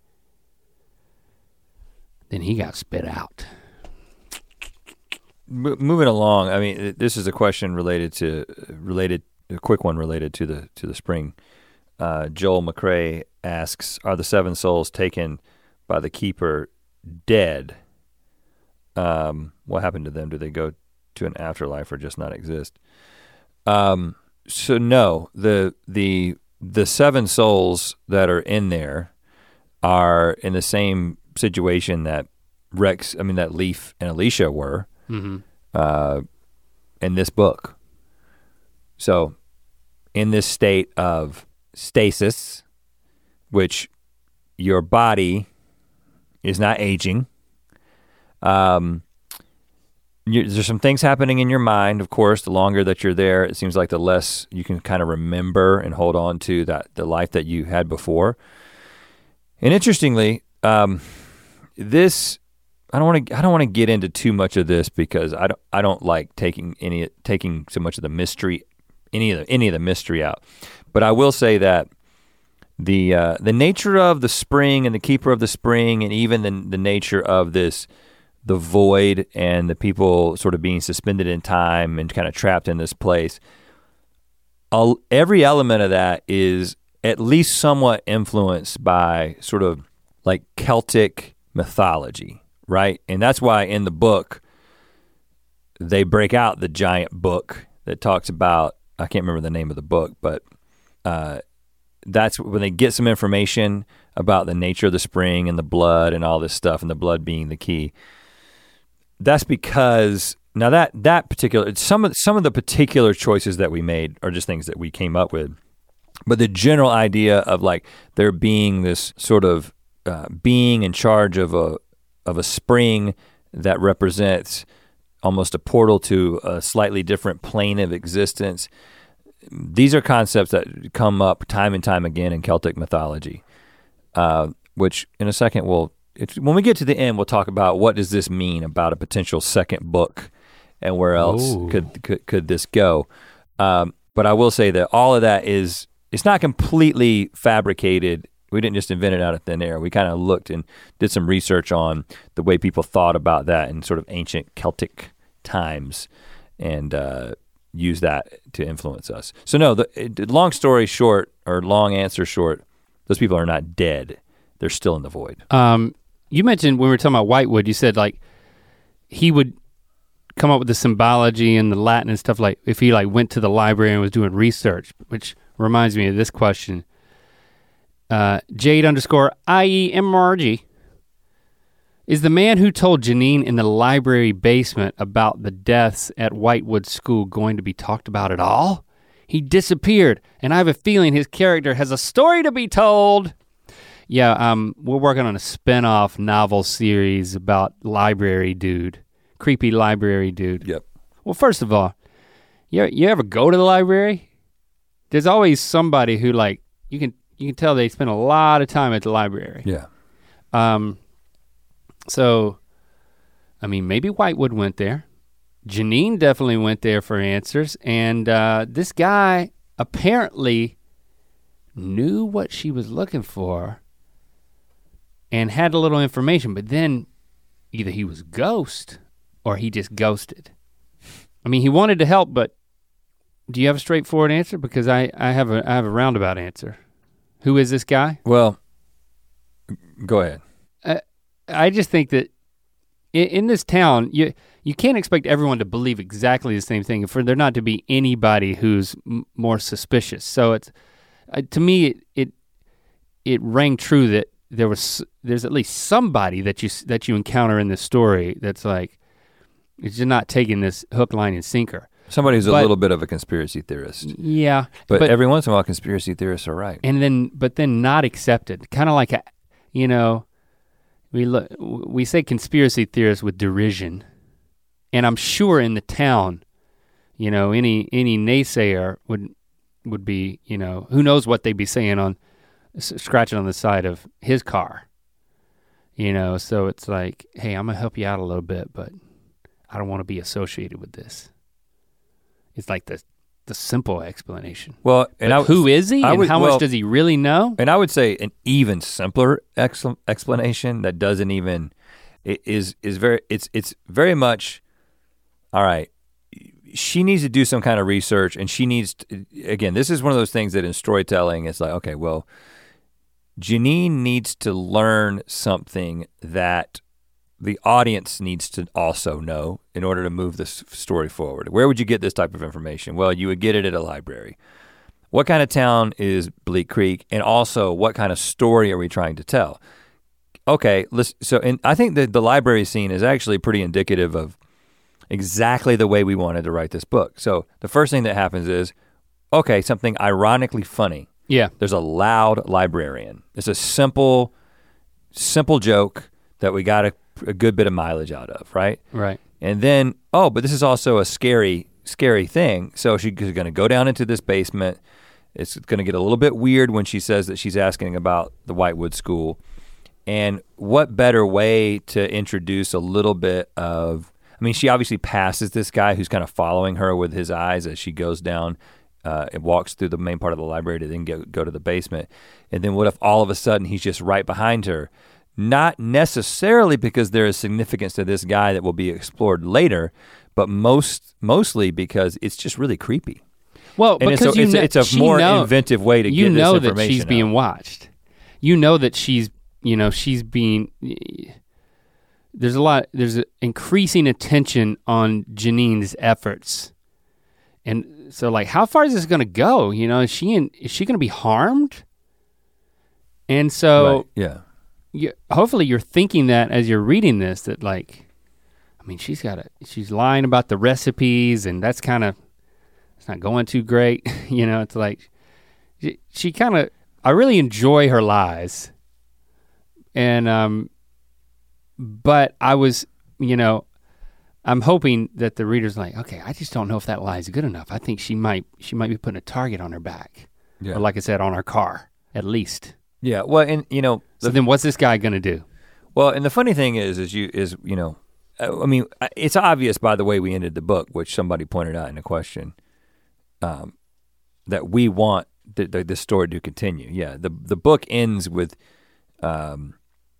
Then he got spit out. M- moving along, I mean, this is a question related to, related, a quick one related to the to the spring. Uh, Joel McCrae asks, are the seven souls taken by the keeper dead? Um, what happened to them? Do they go to an afterlife or just not exist? Um, so no, the the the seven souls that are in there are in the same situation that Rex, I mean that Leaf and Alicia were mm-hmm. uh, in this book. So in this state of stasis, which your body is not aging, um, you, there's some things happening in your mind, of course. The longer that you're there, it seems like the less you can kind of remember and hold on to that the life that you had before. And interestingly, um, this I don't want to I don't want to get into too much of this because I don't I don't like taking any taking so much of the mystery any of the, any of the mystery out. But I will say that the uh, the nature of the spring and the keeper of the spring, and even the the nature of this the void and the people sort of being suspended in time and kind of trapped in this place, all, every element of that is at least somewhat influenced by sort of like Celtic mythology, right? And that's why in the book, they break out the giant book that talks about, I can't remember the name of the book, but uh, that's when they get some information about the nature of the spring and the blood and all this stuff, and the blood being the key. That's because now that that particular some of some of the particular choices that we made are just things that we came up with, but the general idea of like there being this sort of uh, being in charge of a of a spring that represents almost a portal to a slightly different plane of existence. These are concepts that come up time and time again in Celtic mythology, uh, which in a second we'll. It's, when we get to the end, we'll talk about what does this mean about a potential second book and where else could, could could this go. Um, but I will say that all of that is, it's not completely fabricated. We didn't just invent it out of thin air. We kind of looked and did some research on the way people thought about that in sort of ancient Celtic times and uh, use that to influence us. So no, the, long story short, or long answer short, those people are not dead. They're still in the void. Um, You mentioned when we were talking about Whitewood, you said like he would come up with the symbology and the Latin and stuff like if he like went to the library and was doing research, which reminds me of this question. Uh, Jade underscore I E M R G. Is the man who told Janine in the library basement about the deaths at Whitewood School going to be talked about at all? He disappeared, and I have a feeling his character has a story to be told. Yeah, um, we're working on a spin-off novel series about library dude, creepy library dude. Yep. Well, first of all, you you ever go to the library? There's always somebody who like you can you can tell they spend a lot of time at the library. Yeah. Um. So, I mean, maybe Whitewood went there. Janine definitely went there for answers, and uh, this guy apparently knew what she was looking for and had a little information, but then either he was ghost or he just ghosted. I mean, he wanted to help, but do you have a straightforward answer? Because I, I have a I have a roundabout answer. Who is this guy? Well, go ahead. Uh, I just think that in, in this town, you you can't expect everyone to believe exactly the same thing for there not to be anybody who's m- more suspicious. So it's uh, to me it, it it rang true that there was there's at least somebody that you that you encounter in this story that's like it's just not taking this hook, line, and sinker. Somebody who's but, a little bit of a conspiracy theorist. Yeah, but, but every once in a while, conspiracy theorists are right. And then, but then not accepted. Kind of like, a, you know, we look we say conspiracy theorists with derision, and I'm sure in the town, you know, any any naysayer would would be, you know, who knows what they'd be saying on. Scratching on the side of his car, you know, so it's like, hey, I'm gonna help you out a little bit, but I don't want to be associated with this. It's like the the simple explanation. Well, and I, who is he, I and would, how well, much does he really know? And I would say an even simpler ex- explanation that doesn't even is is very it's it's very much all right. She needs to do some kind of research, and she needs to, again. This is one of those things that in storytelling, it's like, okay, well. Janine needs to learn something that the audience needs to also know in order to move this story forward. Where would you get this type of information? Well, you would get it at a library. What kind of town is Bleak Creek? And also, what kind of story are we trying to tell? Okay, let's, so and I think that the library scene is actually pretty indicative of exactly the way we wanted to write this book. So the first thing that happens is, okay, something ironically funny. Yeah. There's a loud librarian. It's a simple, simple joke that we got a, a good bit of mileage out of, right? Right. And then, oh, but this is also a scary, scary thing. So she's gonna go down into this basement. It's gonna get a little bit weird when she says that she's asking about the Whitewood School. And what better way to introduce a little bit of, I mean, she obviously passes this guy who's kind of following her with his eyes as she goes down uh, and walks through the main part of the library to then go, go to the basement. And then what if all of a sudden he's just right behind her? Not necessarily because there is significance to this guy that will be explored later, but most mostly because it's just really creepy. Well, and because it's, you it's, know, it's a she more know, inventive way to you get know this information that she's out. being watched. You know that she's, you know, she's being. There's a lot. There's a increasing attention on Janine's efforts, and so like, how far is this going to go? You know, is she in, is she going to be harmed? And so, right. yeah. You, hopefully you're thinking that as you're reading this, that like, I mean, she's got a, she's lying about the recipes and that's kind of, it's not going too great. You know, it's like, she, she kind of, I really enjoy her lies. And, um, but I was, you know, I'm hoping that the reader's like, okay, I just don't know if that lie is good enough. I think she might, she might be putting a target on her back. Yeah. Or like I said, on her car, at least. Yeah, well, and you know. So the, then what's this guy gonna do? Well, and the funny thing is, is you, is you know, I mean, it's obvious by the way we ended the book, which somebody pointed out in a question, um, that we want the, the, the story to continue. Yeah, the the book ends with, um,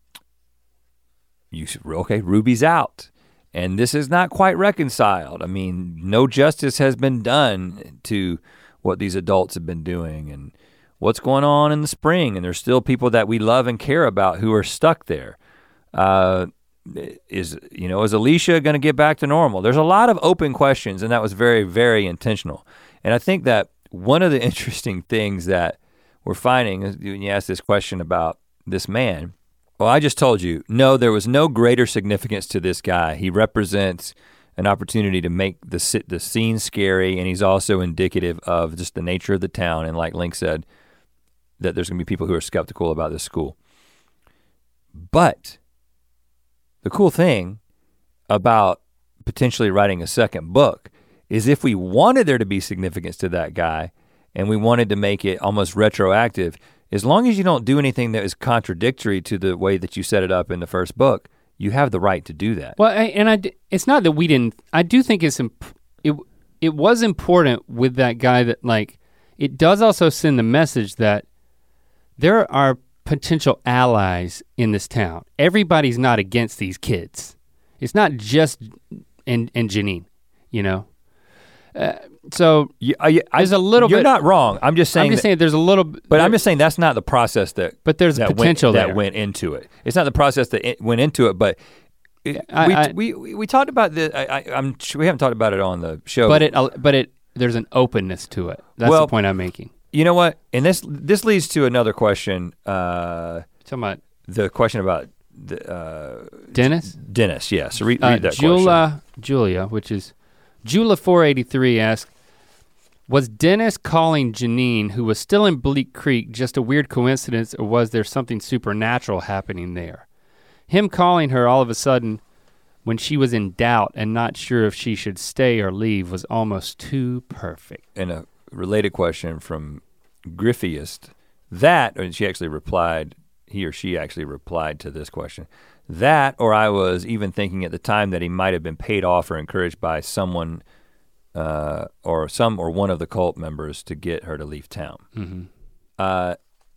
you okay, Ruby's out, and this is not quite reconciled. I mean, no justice has been done to what these adults have been doing, and what's going on in the spring, and there's still people that we love and care about who are stuck there. Uh, is, you know, is Alicia gonna get back to normal? There's a lot of open questions, and that was very, very intentional. And I think that one of the interesting things that we're finding is when you ask this question about this man, well, I just told you, no, there was no greater significance to this guy. He represents an opportunity to make the, the scene scary, and he's also indicative of just the nature of the town, and like Link said, that there's gonna be people who are skeptical about this school. But the cool thing about potentially writing a second book is if we wanted there to be significance to that guy and we wanted to make it almost retroactive, as long as you don't do anything that is contradictory to the way that you set it up in the first book, you have the right to do that. Well, I, and I, it's not that we didn't, I do think it's, imp, it, it was important with that guy that like, it does also send the message that there are potential allies in this town. Everybody's not against these kids. It's not just and and Janine, you know. Uh, so yeah, I, I, there's a little you're bit. You're not wrong. I'm just saying. I'm just that, saying there's a little. But there, I'm just saying that's not the process that. But there's that potential went, there. that went into it. It's not the process that it went into it, but. It, I, we, I, we, we we talked about the. I, I, I'm we haven't talked about it on the show. But it but it there's an openness to it. That's well, the point I'm making. You know what? And this this leads to another question. Uh, Talking about the question about the, uh, Dennis. Dennis, yes. Yeah, so read, read uh, that Jula, question. Julia, which is Jula four eighty-three asks, was Dennis calling Janine, who was still in Bleak Creek, just a weird coincidence, or was there something supernatural happening there? Him calling her all of a sudden when she was in doubt and not sure if she should stay or leave was almost too perfect. And a related question from Griffiest, that, and she actually replied, he or she actually replied to this question, that, or I was even thinking at the time that he might have been paid off or encouraged by someone uh, or some or one of the cult members to get her to leave town. Mm-hmm. Uh,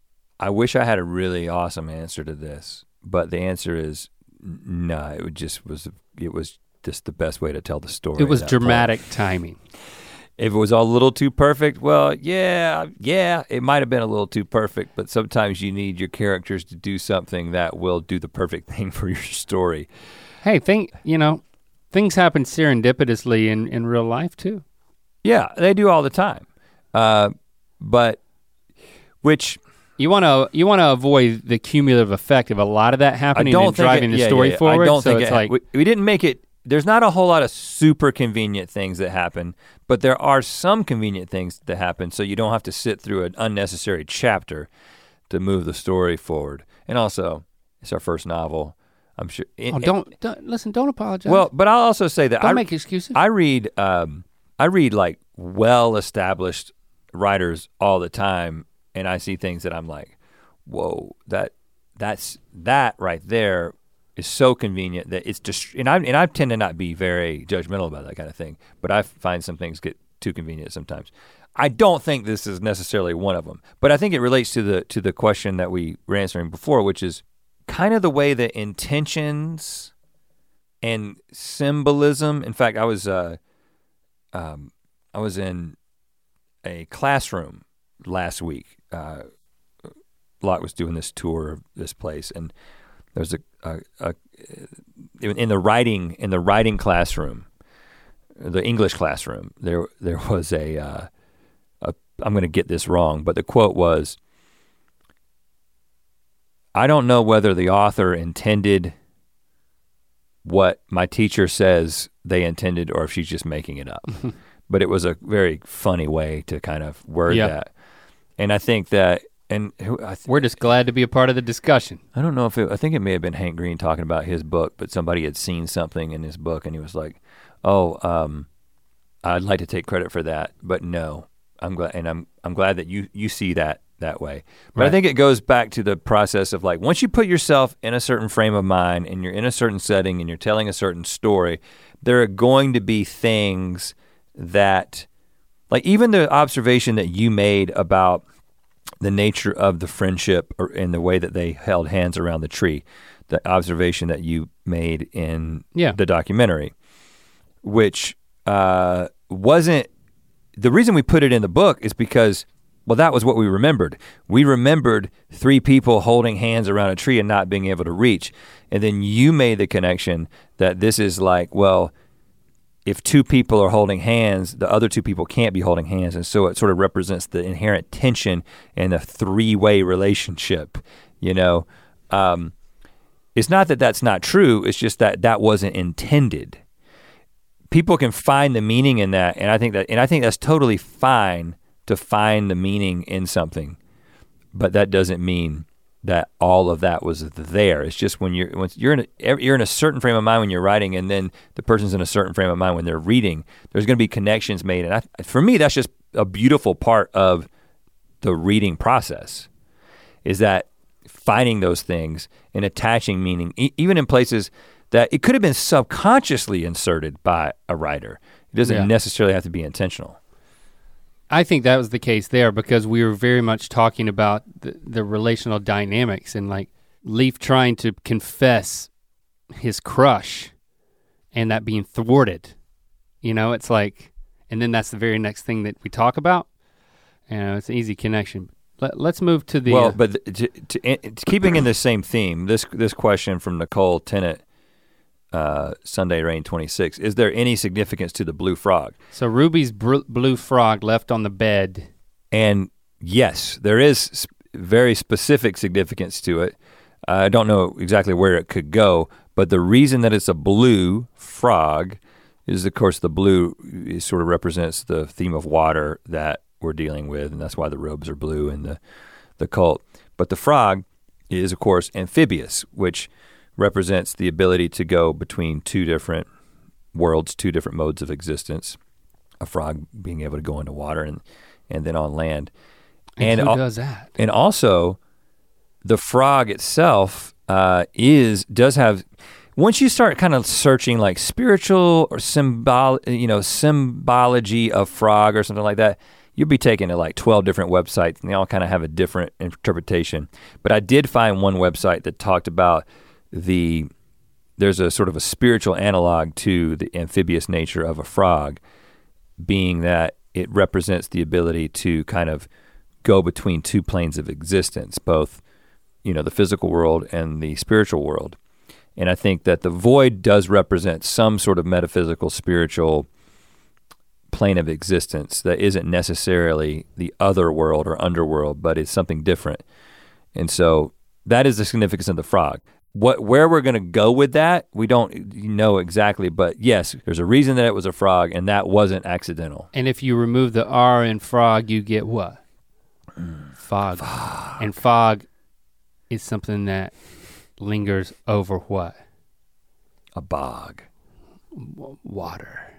I wish I had a really awesome answer to this, but the answer is no, it just was, it was just the best way to tell the story. It was dramatic part. timing. If it was all a little too perfect, well, yeah, yeah, it might have been a little too perfect, but sometimes you need your characters to do something that will do the perfect thing for your story. Hey, think, you know, things happen serendipitously in, in real life too. Yeah, they do all the time. Uh, but, which... You want to you want to avoid the cumulative effect of a lot of that happening and driving it, the yeah, story yeah, yeah. forward. I don't so think it's it, like we, we didn't make it. There's not a whole lot of super convenient things that happen, but there are some convenient things that happen, so you don't have to sit through an unnecessary chapter to move the story forward. And also, it's our first novel. I'm sure. Oh, don't, don't listen. Don't apologize. Well, but I'll also say that don't I make excuses. I read um, I read like well-established writers all the time, and I see things that I'm like, whoa, that that's that right there is so convenient that it's just. And I and I tend to not be very judgmental about that kind of thing, but I find some things get too convenient sometimes. I don't think this is necessarily one of them, but I think it relates to the to the question that we were answering before, which is kind of the way that intentions and symbolism. In fact, I was uh, um, I was in a classroom last week. Uh, Locke was doing this tour of this place, and there was a, a, a in the writing in the writing classroom, the English classroom. There there was a. Uh, I'm going to get this wrong, but the quote was, I don't know whether the author intended what my teacher says they intended or if she's just making it up. But it was a very funny way to kind of word yeah. that. And I think that, and who, I th- we're just glad to be a part of the discussion. I don't know if it, I think it may have been Hank Green talking about his book, but somebody had seen something in his book and he was like, oh, um, I'd like to take credit for that, but no. I'm glad, and I'm I'm glad that you you see that that way. But right. I think it goes back to the process of like once you put yourself in a certain frame of mind and you're in a certain setting and you're telling a certain story, there are going to be things that, like even the observation that you made about the nature of the friendship or in the way that they held hands around the tree, the observation that you made in yeah. the documentary, which uh, wasn't. The reason we put it in the book is because, well, that was what we remembered. We remembered three people holding hands around a tree and not being able to reach. And then you made the connection that this is like, well, if two people are holding hands, the other two people can't be holding hands. And so it sort of represents the inherent tension in a three-way relationship, you know? Um, it's not that that's not true, it's just that that wasn't intended. People can find the meaning in that, and I think that, and I think that's totally fine to find the meaning in something, but that doesn't mean that all of that was there. It's just when you're when you're in a, you're in a certain frame of mind when you're writing, and then the person's in a certain frame of mind when they're reading. There's going to be connections made, and I, for me, that's just a beautiful part of the reading process. Is that finding those things and attaching meaning, e- even in places that it could have been subconsciously inserted by a writer. It doesn't yeah. necessarily have to be intentional. I think that was the case there because we were very much talking about the, the relational dynamics and like Leaf trying to confess his crush and that being thwarted. You know, it's like, and then that's the very next thing that we talk about. You know, it's an easy connection. Let, let's move to the- Well, uh, but to, to, to, keeping in the same theme, this this question from Nicole Tennant, Uh, Sunday Rain twenty-six. Is there any significance to the blue frog? So Ruby's br- blue frog left on the bed. And yes, there is sp- very specific significance to it. Uh, I don't know exactly where it could go, but the reason that it's a blue frog is, of course, the blue is sort of represents the theme of water that we're dealing with, and that's why the robes are blue in the, the cult. But the frog is, of course, amphibious, which represents the ability to go between two different worlds, two different modes of existence. A frog being able to go into water and, and then on land. And, and who al- does that? And also, the frog itself uh, is does have. Once you start kind of searching like spiritual or symbol, you know, symbology of frog or something like that, you'll be taken to like twelve different websites, and they all kind of have a different interpretation. But I did find one website that talked about the, there's a sort of a spiritual analog to the amphibious nature of a frog, being that it represents the ability to kind of go between two planes of existence, both, you know, the physical world and the spiritual world. And I think that the void does represent some sort of metaphysical, spiritual plane of existence that isn't necessarily the other world or underworld, but it's something different. And so that is the significance of the frog. What, where we're gonna go with that, we don't know exactly, but yes, there's a reason that it was a frog, and that wasn't accidental. And if you remove the R in frog, you get what? Mm. Fog. fog. And fog is something that lingers over what? A bog. W- water.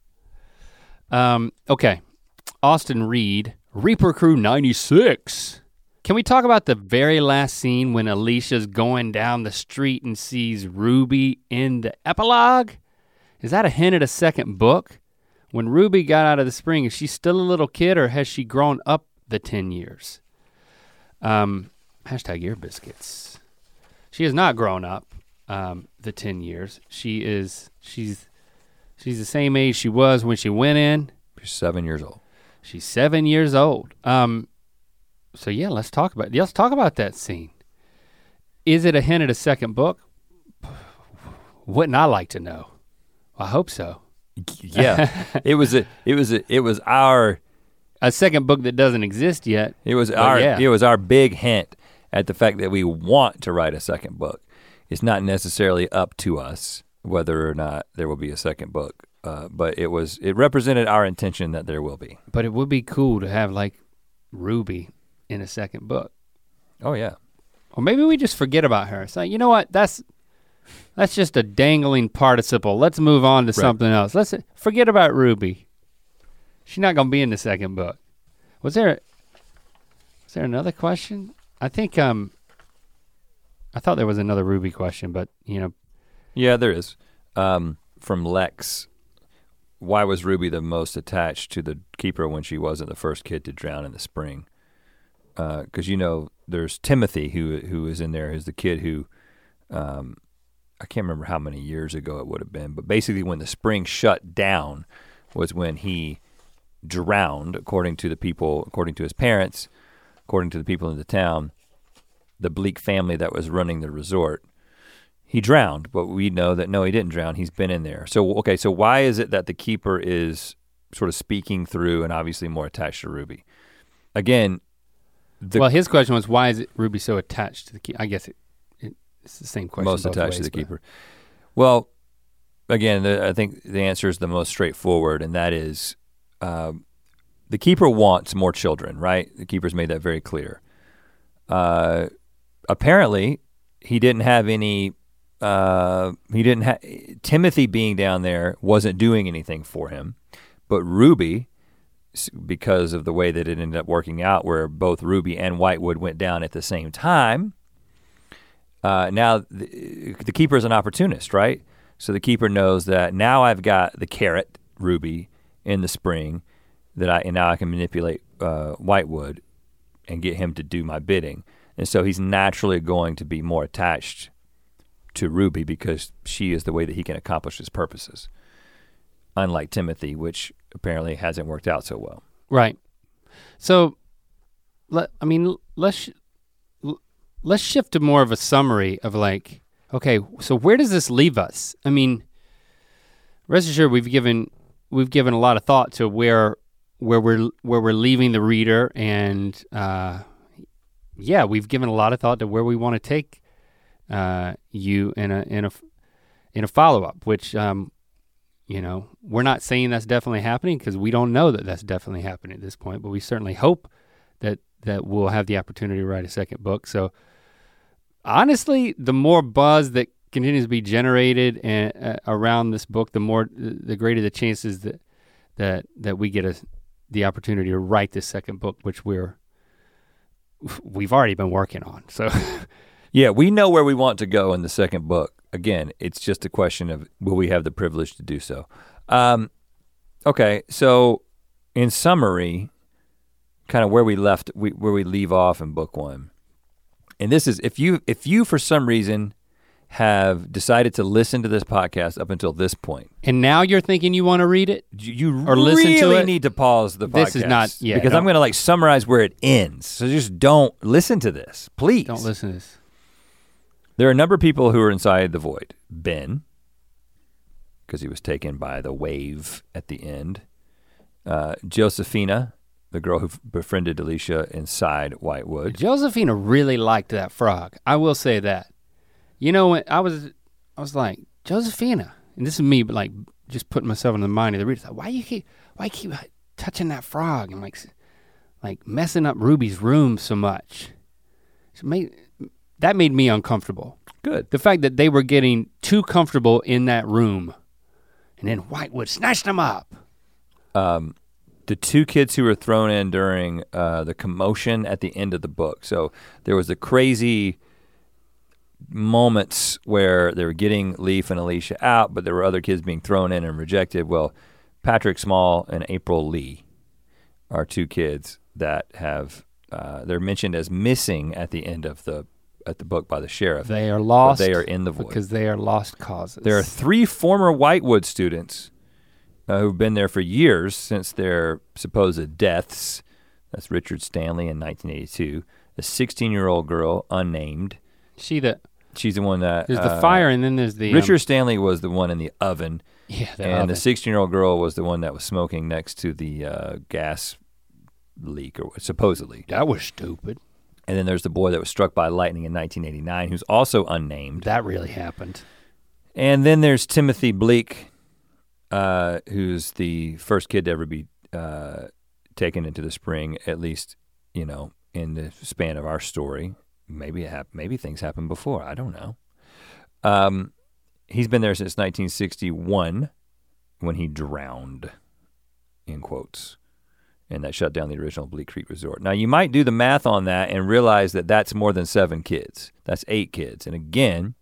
Um, okay. Austin Reed, Reaper Crew ninety-six. Can we talk about the very last scene when Alicia's going down the street and sees Ruby in the epilogue? Is that a hint at a second book? When Ruby got out of the spring, is she still a little kid or has she grown up the ten years? Um, hashtag ear biscuits. She has not grown up um, the ten years. She is, she's, she's the same age she was when she went in. She's seven years old. She's seven years old. Um, so yeah, let's talk about let's talk about that scene. Is it a hint at a second book? Wouldn't I like to know? I hope so. Yeah, it was a, it was a, it was our a second book that doesn't exist yet. It was our yeah. it was our big hint at the fact that we want to write a second book. It's not necessarily up to us whether or not there will be a second book, uh, but it was it represented our intention that there will be. But it would be cool to have like Ruby in a second book. Oh yeah. Or maybe we just forget about her. It's like, you know what? That's that's just a dangling participle. Let's move on to right. something else. Let's forget about Ruby. She's not gonna be in the second book. Was there was there another question? I think um I thought there was another Ruby question, but you know. Yeah, there is. Um, from Lex, why was Ruby the most attached to the keeper when she wasn't the first kid to drown in the spring? Because uh, you know, there's Timothy who who is in there, who's the kid who, um, I can't remember how many years ago it would have been, but basically when the spring shut down was when he drowned, according to the people, according to his parents, according to the people in the town, the Bleak family that was running the resort. He drowned, but we know that no, he didn't drown. He's been in there. So, okay, so why is it that the keeper is sort of speaking through and obviously more attached to Ruby? Again, the well, his question was, why is it Ruby so attached to the keeper? I guess it, it, it's the same question. Most attached ways, to the but. keeper. Well, again, the, I think the answer is the most straightforward, and that is uh, the keeper wants more children, right? The keeper's made that very clear. Uh, apparently, he didn't have any. Uh, he didn't have Timothy being down there wasn't doing anything for him, but Ruby, because of the way that it ended up working out, where both Ruby and Whitewood went down at the same time. Uh, now the, the keeper is an opportunist, right? So the keeper knows that now I've got the carrot Ruby in the spring, that I and now I can manipulate uh, Whitewood and get him to do my bidding, and so he's naturally going to be more attached to Ruby because she is the way that he can accomplish his purposes. Unlike Timothy, which apparently hasn't worked out so well. Right. So, let I mean, let's let's shift to more of a summary of like, okay, so where does this leave us? I mean, rest assured we've given we've given a lot of thought to where where we're where we're leaving the reader, and uh, yeah, we've given a lot of thought to where we want to take uh, you in a in a in a follow-up, which um, you know, we're not saying that's definitely happening because we don't know that that's definitely happening at this point, but we certainly hope that that we'll have the opportunity to write a second book. So honestly, the more buzz that continues to be generated and, uh, around this book, the more the greater the chances that that that we get a, the opportunity to write this second book, which we're we've already been working on. So yeah, we know where we want to go in the second book. Again, it's just a question of will we have the privilege to do so. Um, okay, so in summary, kind of where we left, we, where we leave off in book one. And this is, if you if you for some reason have decided to listen to this podcast up until this point. And now you're thinking you want to read it? You, you or listen really to it? need to pause the podcast. This is not, yeah. Because I'm gonna like summarize where it ends. So just don't listen to this, please. Don't listen to this. There are a number of people who are inside the void. Ben, because he was taken by the wave at the end. Uh, Josephina, the girl who befriended Alicia inside Whitewood. Josephina really liked that frog. I will say that. You know, when I was, I was like, Josephina, and this is me, but like just putting myself in the mind of the reader. Like, why you keep, why you keep touching that frog and like, like messing up Ruby's room so much? So made, that made me uncomfortable. Good. The fact that they were getting too comfortable in that room, and then Whitewood snatched them up. Um, the two kids who were thrown in during uh, the commotion at the end of the book. So there was the crazy moments where they were getting Leaf and Alicia out, but there were other kids being thrown in and rejected. Well, Patrick Small and April Lee are two kids that have, uh, they're mentioned as missing at the end of the at the book by the sheriff. They are lost. They are in the void. Because they are lost causes. There are three former Whitewood students uh, who've been there for years since their supposed deaths. That's Richard Stanley in nineteen eighty-two. A sixteen-year-old girl, unnamed. She the She's the one that- There's the uh, fire and then there's the- Richard um, Stanley was the one in the oven. Yeah, the And oven. the sixteen-year-old girl was the one that was smoking next to the uh, gas leak, or supposedly. That was stupid. And then there's the boy that was struck by lightning in nineteen eighty-nine, who's also unnamed. That really happened. And then there's Timothy Bleak, uh, who's the first kid to ever be uh, taken into the spring, at least, you know, in the span of our story. Maybe it hap- maybe things happened before, I don't know. Um, he's been there since nineteen sixty-one when he drowned, in quotes. And that shut down the original Bleak Creek Resort. Now you might do the math on that and realize that that's more than seven kids. That's eight kids. And again,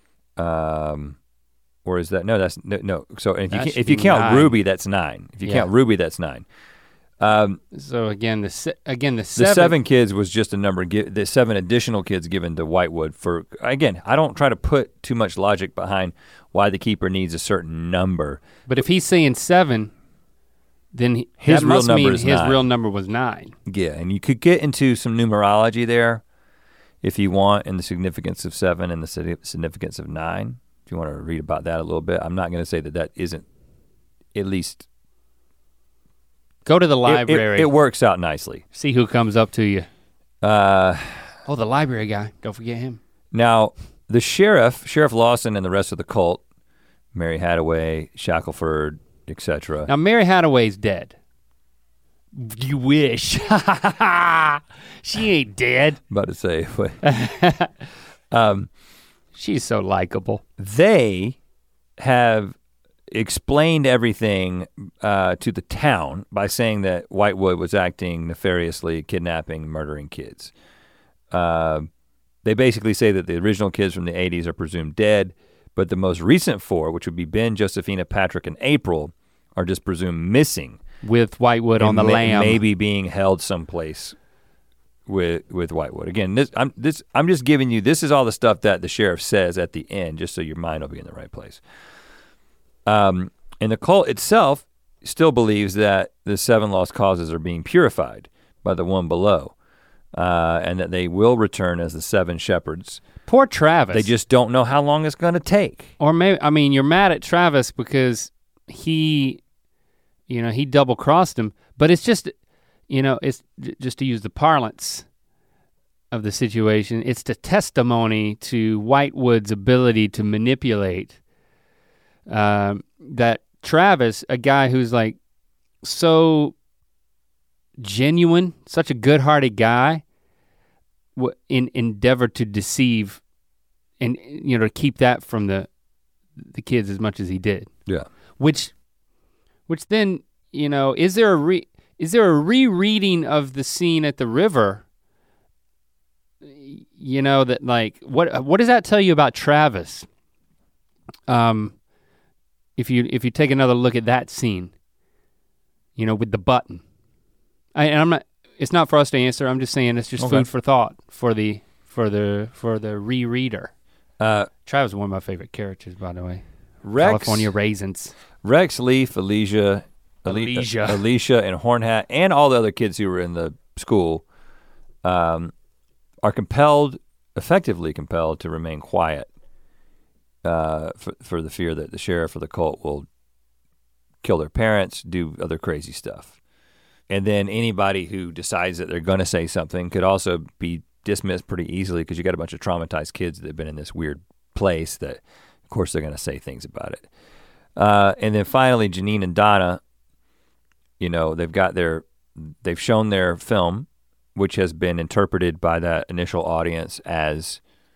um, or is that, no, that's, no, no. So if you, That can, should if you be count nine. Ruby, that's nine. If you Yeah. count Ruby, that's nine. Um, So again, the se- again the the seven, seven kids was just a number, gi- the seven additional kids given to Whitewood for, again, I don't try to put too much logic behind why the keeper needs a certain number. But if he's saying seven, then he, His that real must number mean is his nine. real number was nine. Yeah, and you could get into some numerology there if you want, and the significance of seven and the sig- significance of nine. If you want to read about that a little bit, I'm not going to say that that isn't, at least. Go to the it- library. It, it works out nicely. See who comes up to you. Uh, Oh, the library guy. Don't forget him. now, the sheriff, Sheriff Lawson, and the rest of the cult, Mary Hadaway, Shackelford, et cetera. Now Mary Hadaway's dead. You wish. She ain't dead. About to say, but, um, She's so likable. they have explained everything uh, to the town by saying that Whitewood was acting nefariously, kidnapping, murdering kids. Uh, they basically say that the original kids from the eighties are presumed dead, but the most recent four, which would be Ben, Josephina, Patrick, and April, are just presumed missing. With Whitewood on and the ma- lam. maybe being held someplace with with Whitewood. Again, this I'm this I'm just giving you, this is all the stuff that the sheriff says at the end, just so your mind will be in the right place. Um, and the cult itself still believes that the seven lost causes are being purified by the one below, uh, and that they will return as the seven shepherds. Poor Travis. They just don't know how long it's gonna take. Or maybe, I mean, you're mad at Travis because he, you know, he double crossed him, but it's just, you know, it's j- just to use the parlance of the situation, it's the testimony to Whitewood's ability to manipulate. Um, that Travis, a guy who's like so genuine, such a good-hearted guy, w- in endeavor to deceive and, you know, to keep that from the the kids as much as he did. Yeah. Which, which then, you know, is there a re, is there a rereading of the scene at the river? You know, that like, what what does that tell you about Travis? Um, if you if you take another look at that scene, you know, with the button. I, and I'm not. It's not for us to answer. I'm just saying it's just Okay. food for thought for the for the for the rereader. Uh, Travis is one of my favorite characters, by the way. Rex, California Raisins. Rex, Leaf, Alicia, Ali- Alicia. Alicia, and Hornhat, and all the other kids who were in the school, um, are compelled, effectively compelled, to remain quiet uh, for, for the fear that the sheriff or the cult will kill their parents, do other crazy stuff. And then anybody who decides that they're gonna say something could also be dismissed pretty easily because you got a bunch of traumatized kids that have been in this weird place that, of course, they're gonna say things about it. Uh, and then finally, Janine and Donna, you know, they've got their, they've shown their film, which has been interpreted by that initial audience as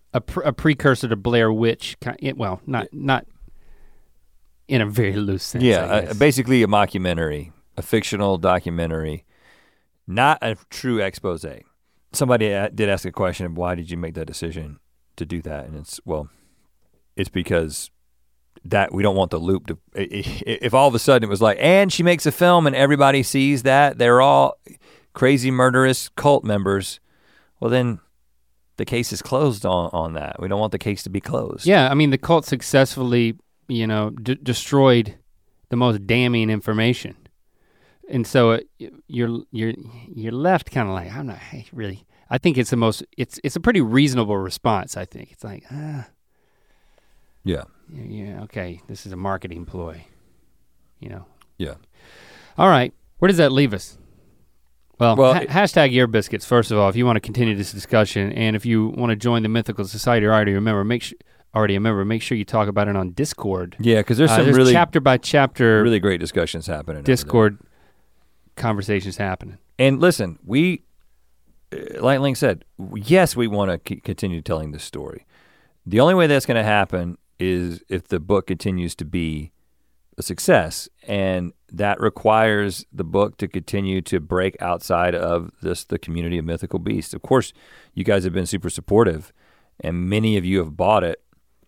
a, pr- a precursor to Blair Witch. Well, not not in a very loose sense. Yeah, I guess. uh, basically a mockumentary, a fictional documentary, not a true expose. Somebody did ask a question of why did you make that decision to do that, and it's well, it's because that we don't want the loop to. If all of a sudden it was like, and she makes a film and everybody sees that they're all crazy murderous cult members, well then the case is closed on on that. We don't want the case to be closed. Yeah, I mean the cult successfully, you know, d- destroyed the most damning information. And so it, you're you're you're left kind of like, I'm not hey, really. I think it's the most it's it's a pretty reasonable response. I think it's like ah, yeah, yeah, okay. This is a marketing ploy, you know. Yeah. All right, where does that leave us? Well, well ha- it, hashtag Ear Biscuits. First of all, if you want to continue this discussion, and if you want to join the Mythical Society, already remember make sure already remember make sure you talk about it on Discord. Yeah, because there's uh, some there's really chapter by chapter, really great discussions happening. Discord conversations happening. And listen, we, like Link said, yes, we want to c- continue telling this story. The only way that's going to happen is if the book continues to be a success, and that requires the book to continue to break outside of this the community of mythical beasts. Of course, you guys have been super supportive, and many of you have bought it.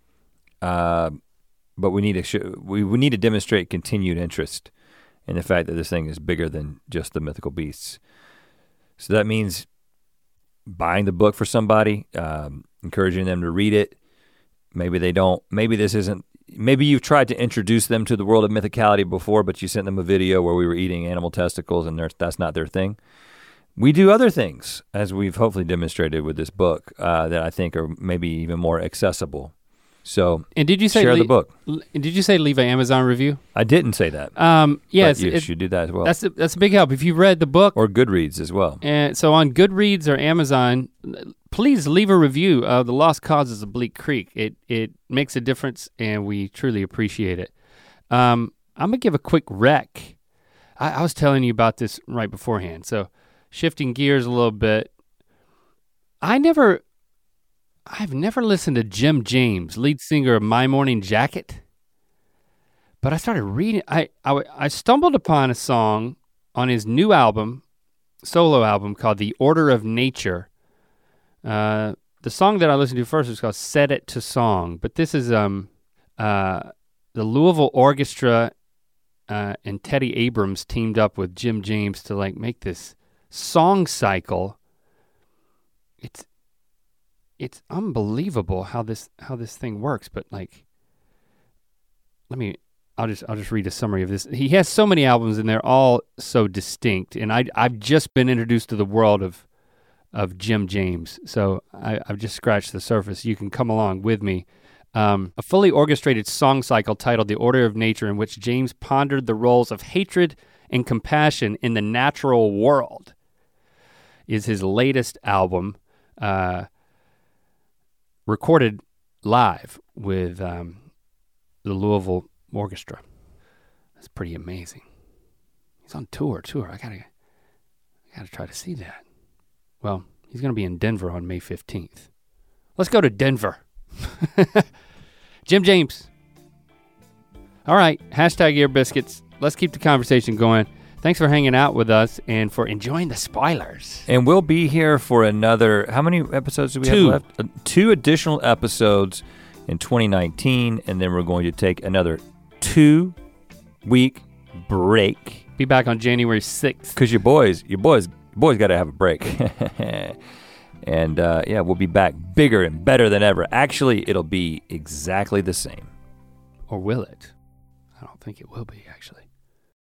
Uh, but we need to sh- we we need to demonstrate continued interest in the fact that this thing is bigger than just the mythical beasts. So that means buying the book for somebody, um, encouraging them to read it. Maybe they don't, maybe this isn't, maybe you've tried to introduce them to the world of mythicality before, but you sent them a video where we were eating animal testicles and that's not their thing. We do other things, as we've hopefully demonstrated with this book, uh, that I think are maybe even more accessible. So and did you say share le- the book. Did you say leave an Amazon review? I didn't say that. Um, yes, but you it, should do that as well. that's a, that's a big help. If you've read the book, or Goodreads as well. and so on Goodreads or Amazon, please leave a review of The Lost Causes of Bleak Creek. It it makes a difference, and we truly appreciate it. Um, I'm gonna give a quick rec. I, I was telling you about this right beforehand. So shifting gears a little bit, I never. I've never listened to Jim James, lead singer of My Morning Jacket, but I started reading, I, I, I stumbled upon a song on his new album, solo album called The Order of Nature. Uh, the song that I listened to first was called Set It to Song, but this is um, uh, the Louisville Orchestra uh, and Teddy Abrams teamed up with Jim James to like make this song cycle. It's It's unbelievable how this how this thing works, but like, let me, I'll just I'll just read a summary of this. He has so many albums and they're all so distinct, and I I've just been introduced to the world of of Jim James, so I, I've just scratched the surface. You can come along with me. Um, a fully orchestrated song cycle titled The Order of Nature, in which James pondered the roles of hatred and compassion in the natural world, is his latest album. Uh, recorded live with um, the Louisville Orchestra. That's pretty amazing. He's on tour, tour. I gotta, I gotta try to see that. Well, he's gonna be in Denver on May fifteenth. Let's go to Denver. Jim James. All right, hashtag Ear Biscuits. Let's keep the conversation going. Thanks for hanging out with us and for enjoying the spoilers. And we'll be here for another, how many episodes do we Two. have left? Uh, two additional episodes in twenty nineteen, and then we're going to take another two week break. Be back on January sixth. Cause your boys, your boys, your boys gotta have a break. And uh, yeah, we'll be back bigger and better than ever. Actually, it'll be exactly the same. Or will it? I don't think it will be, actually.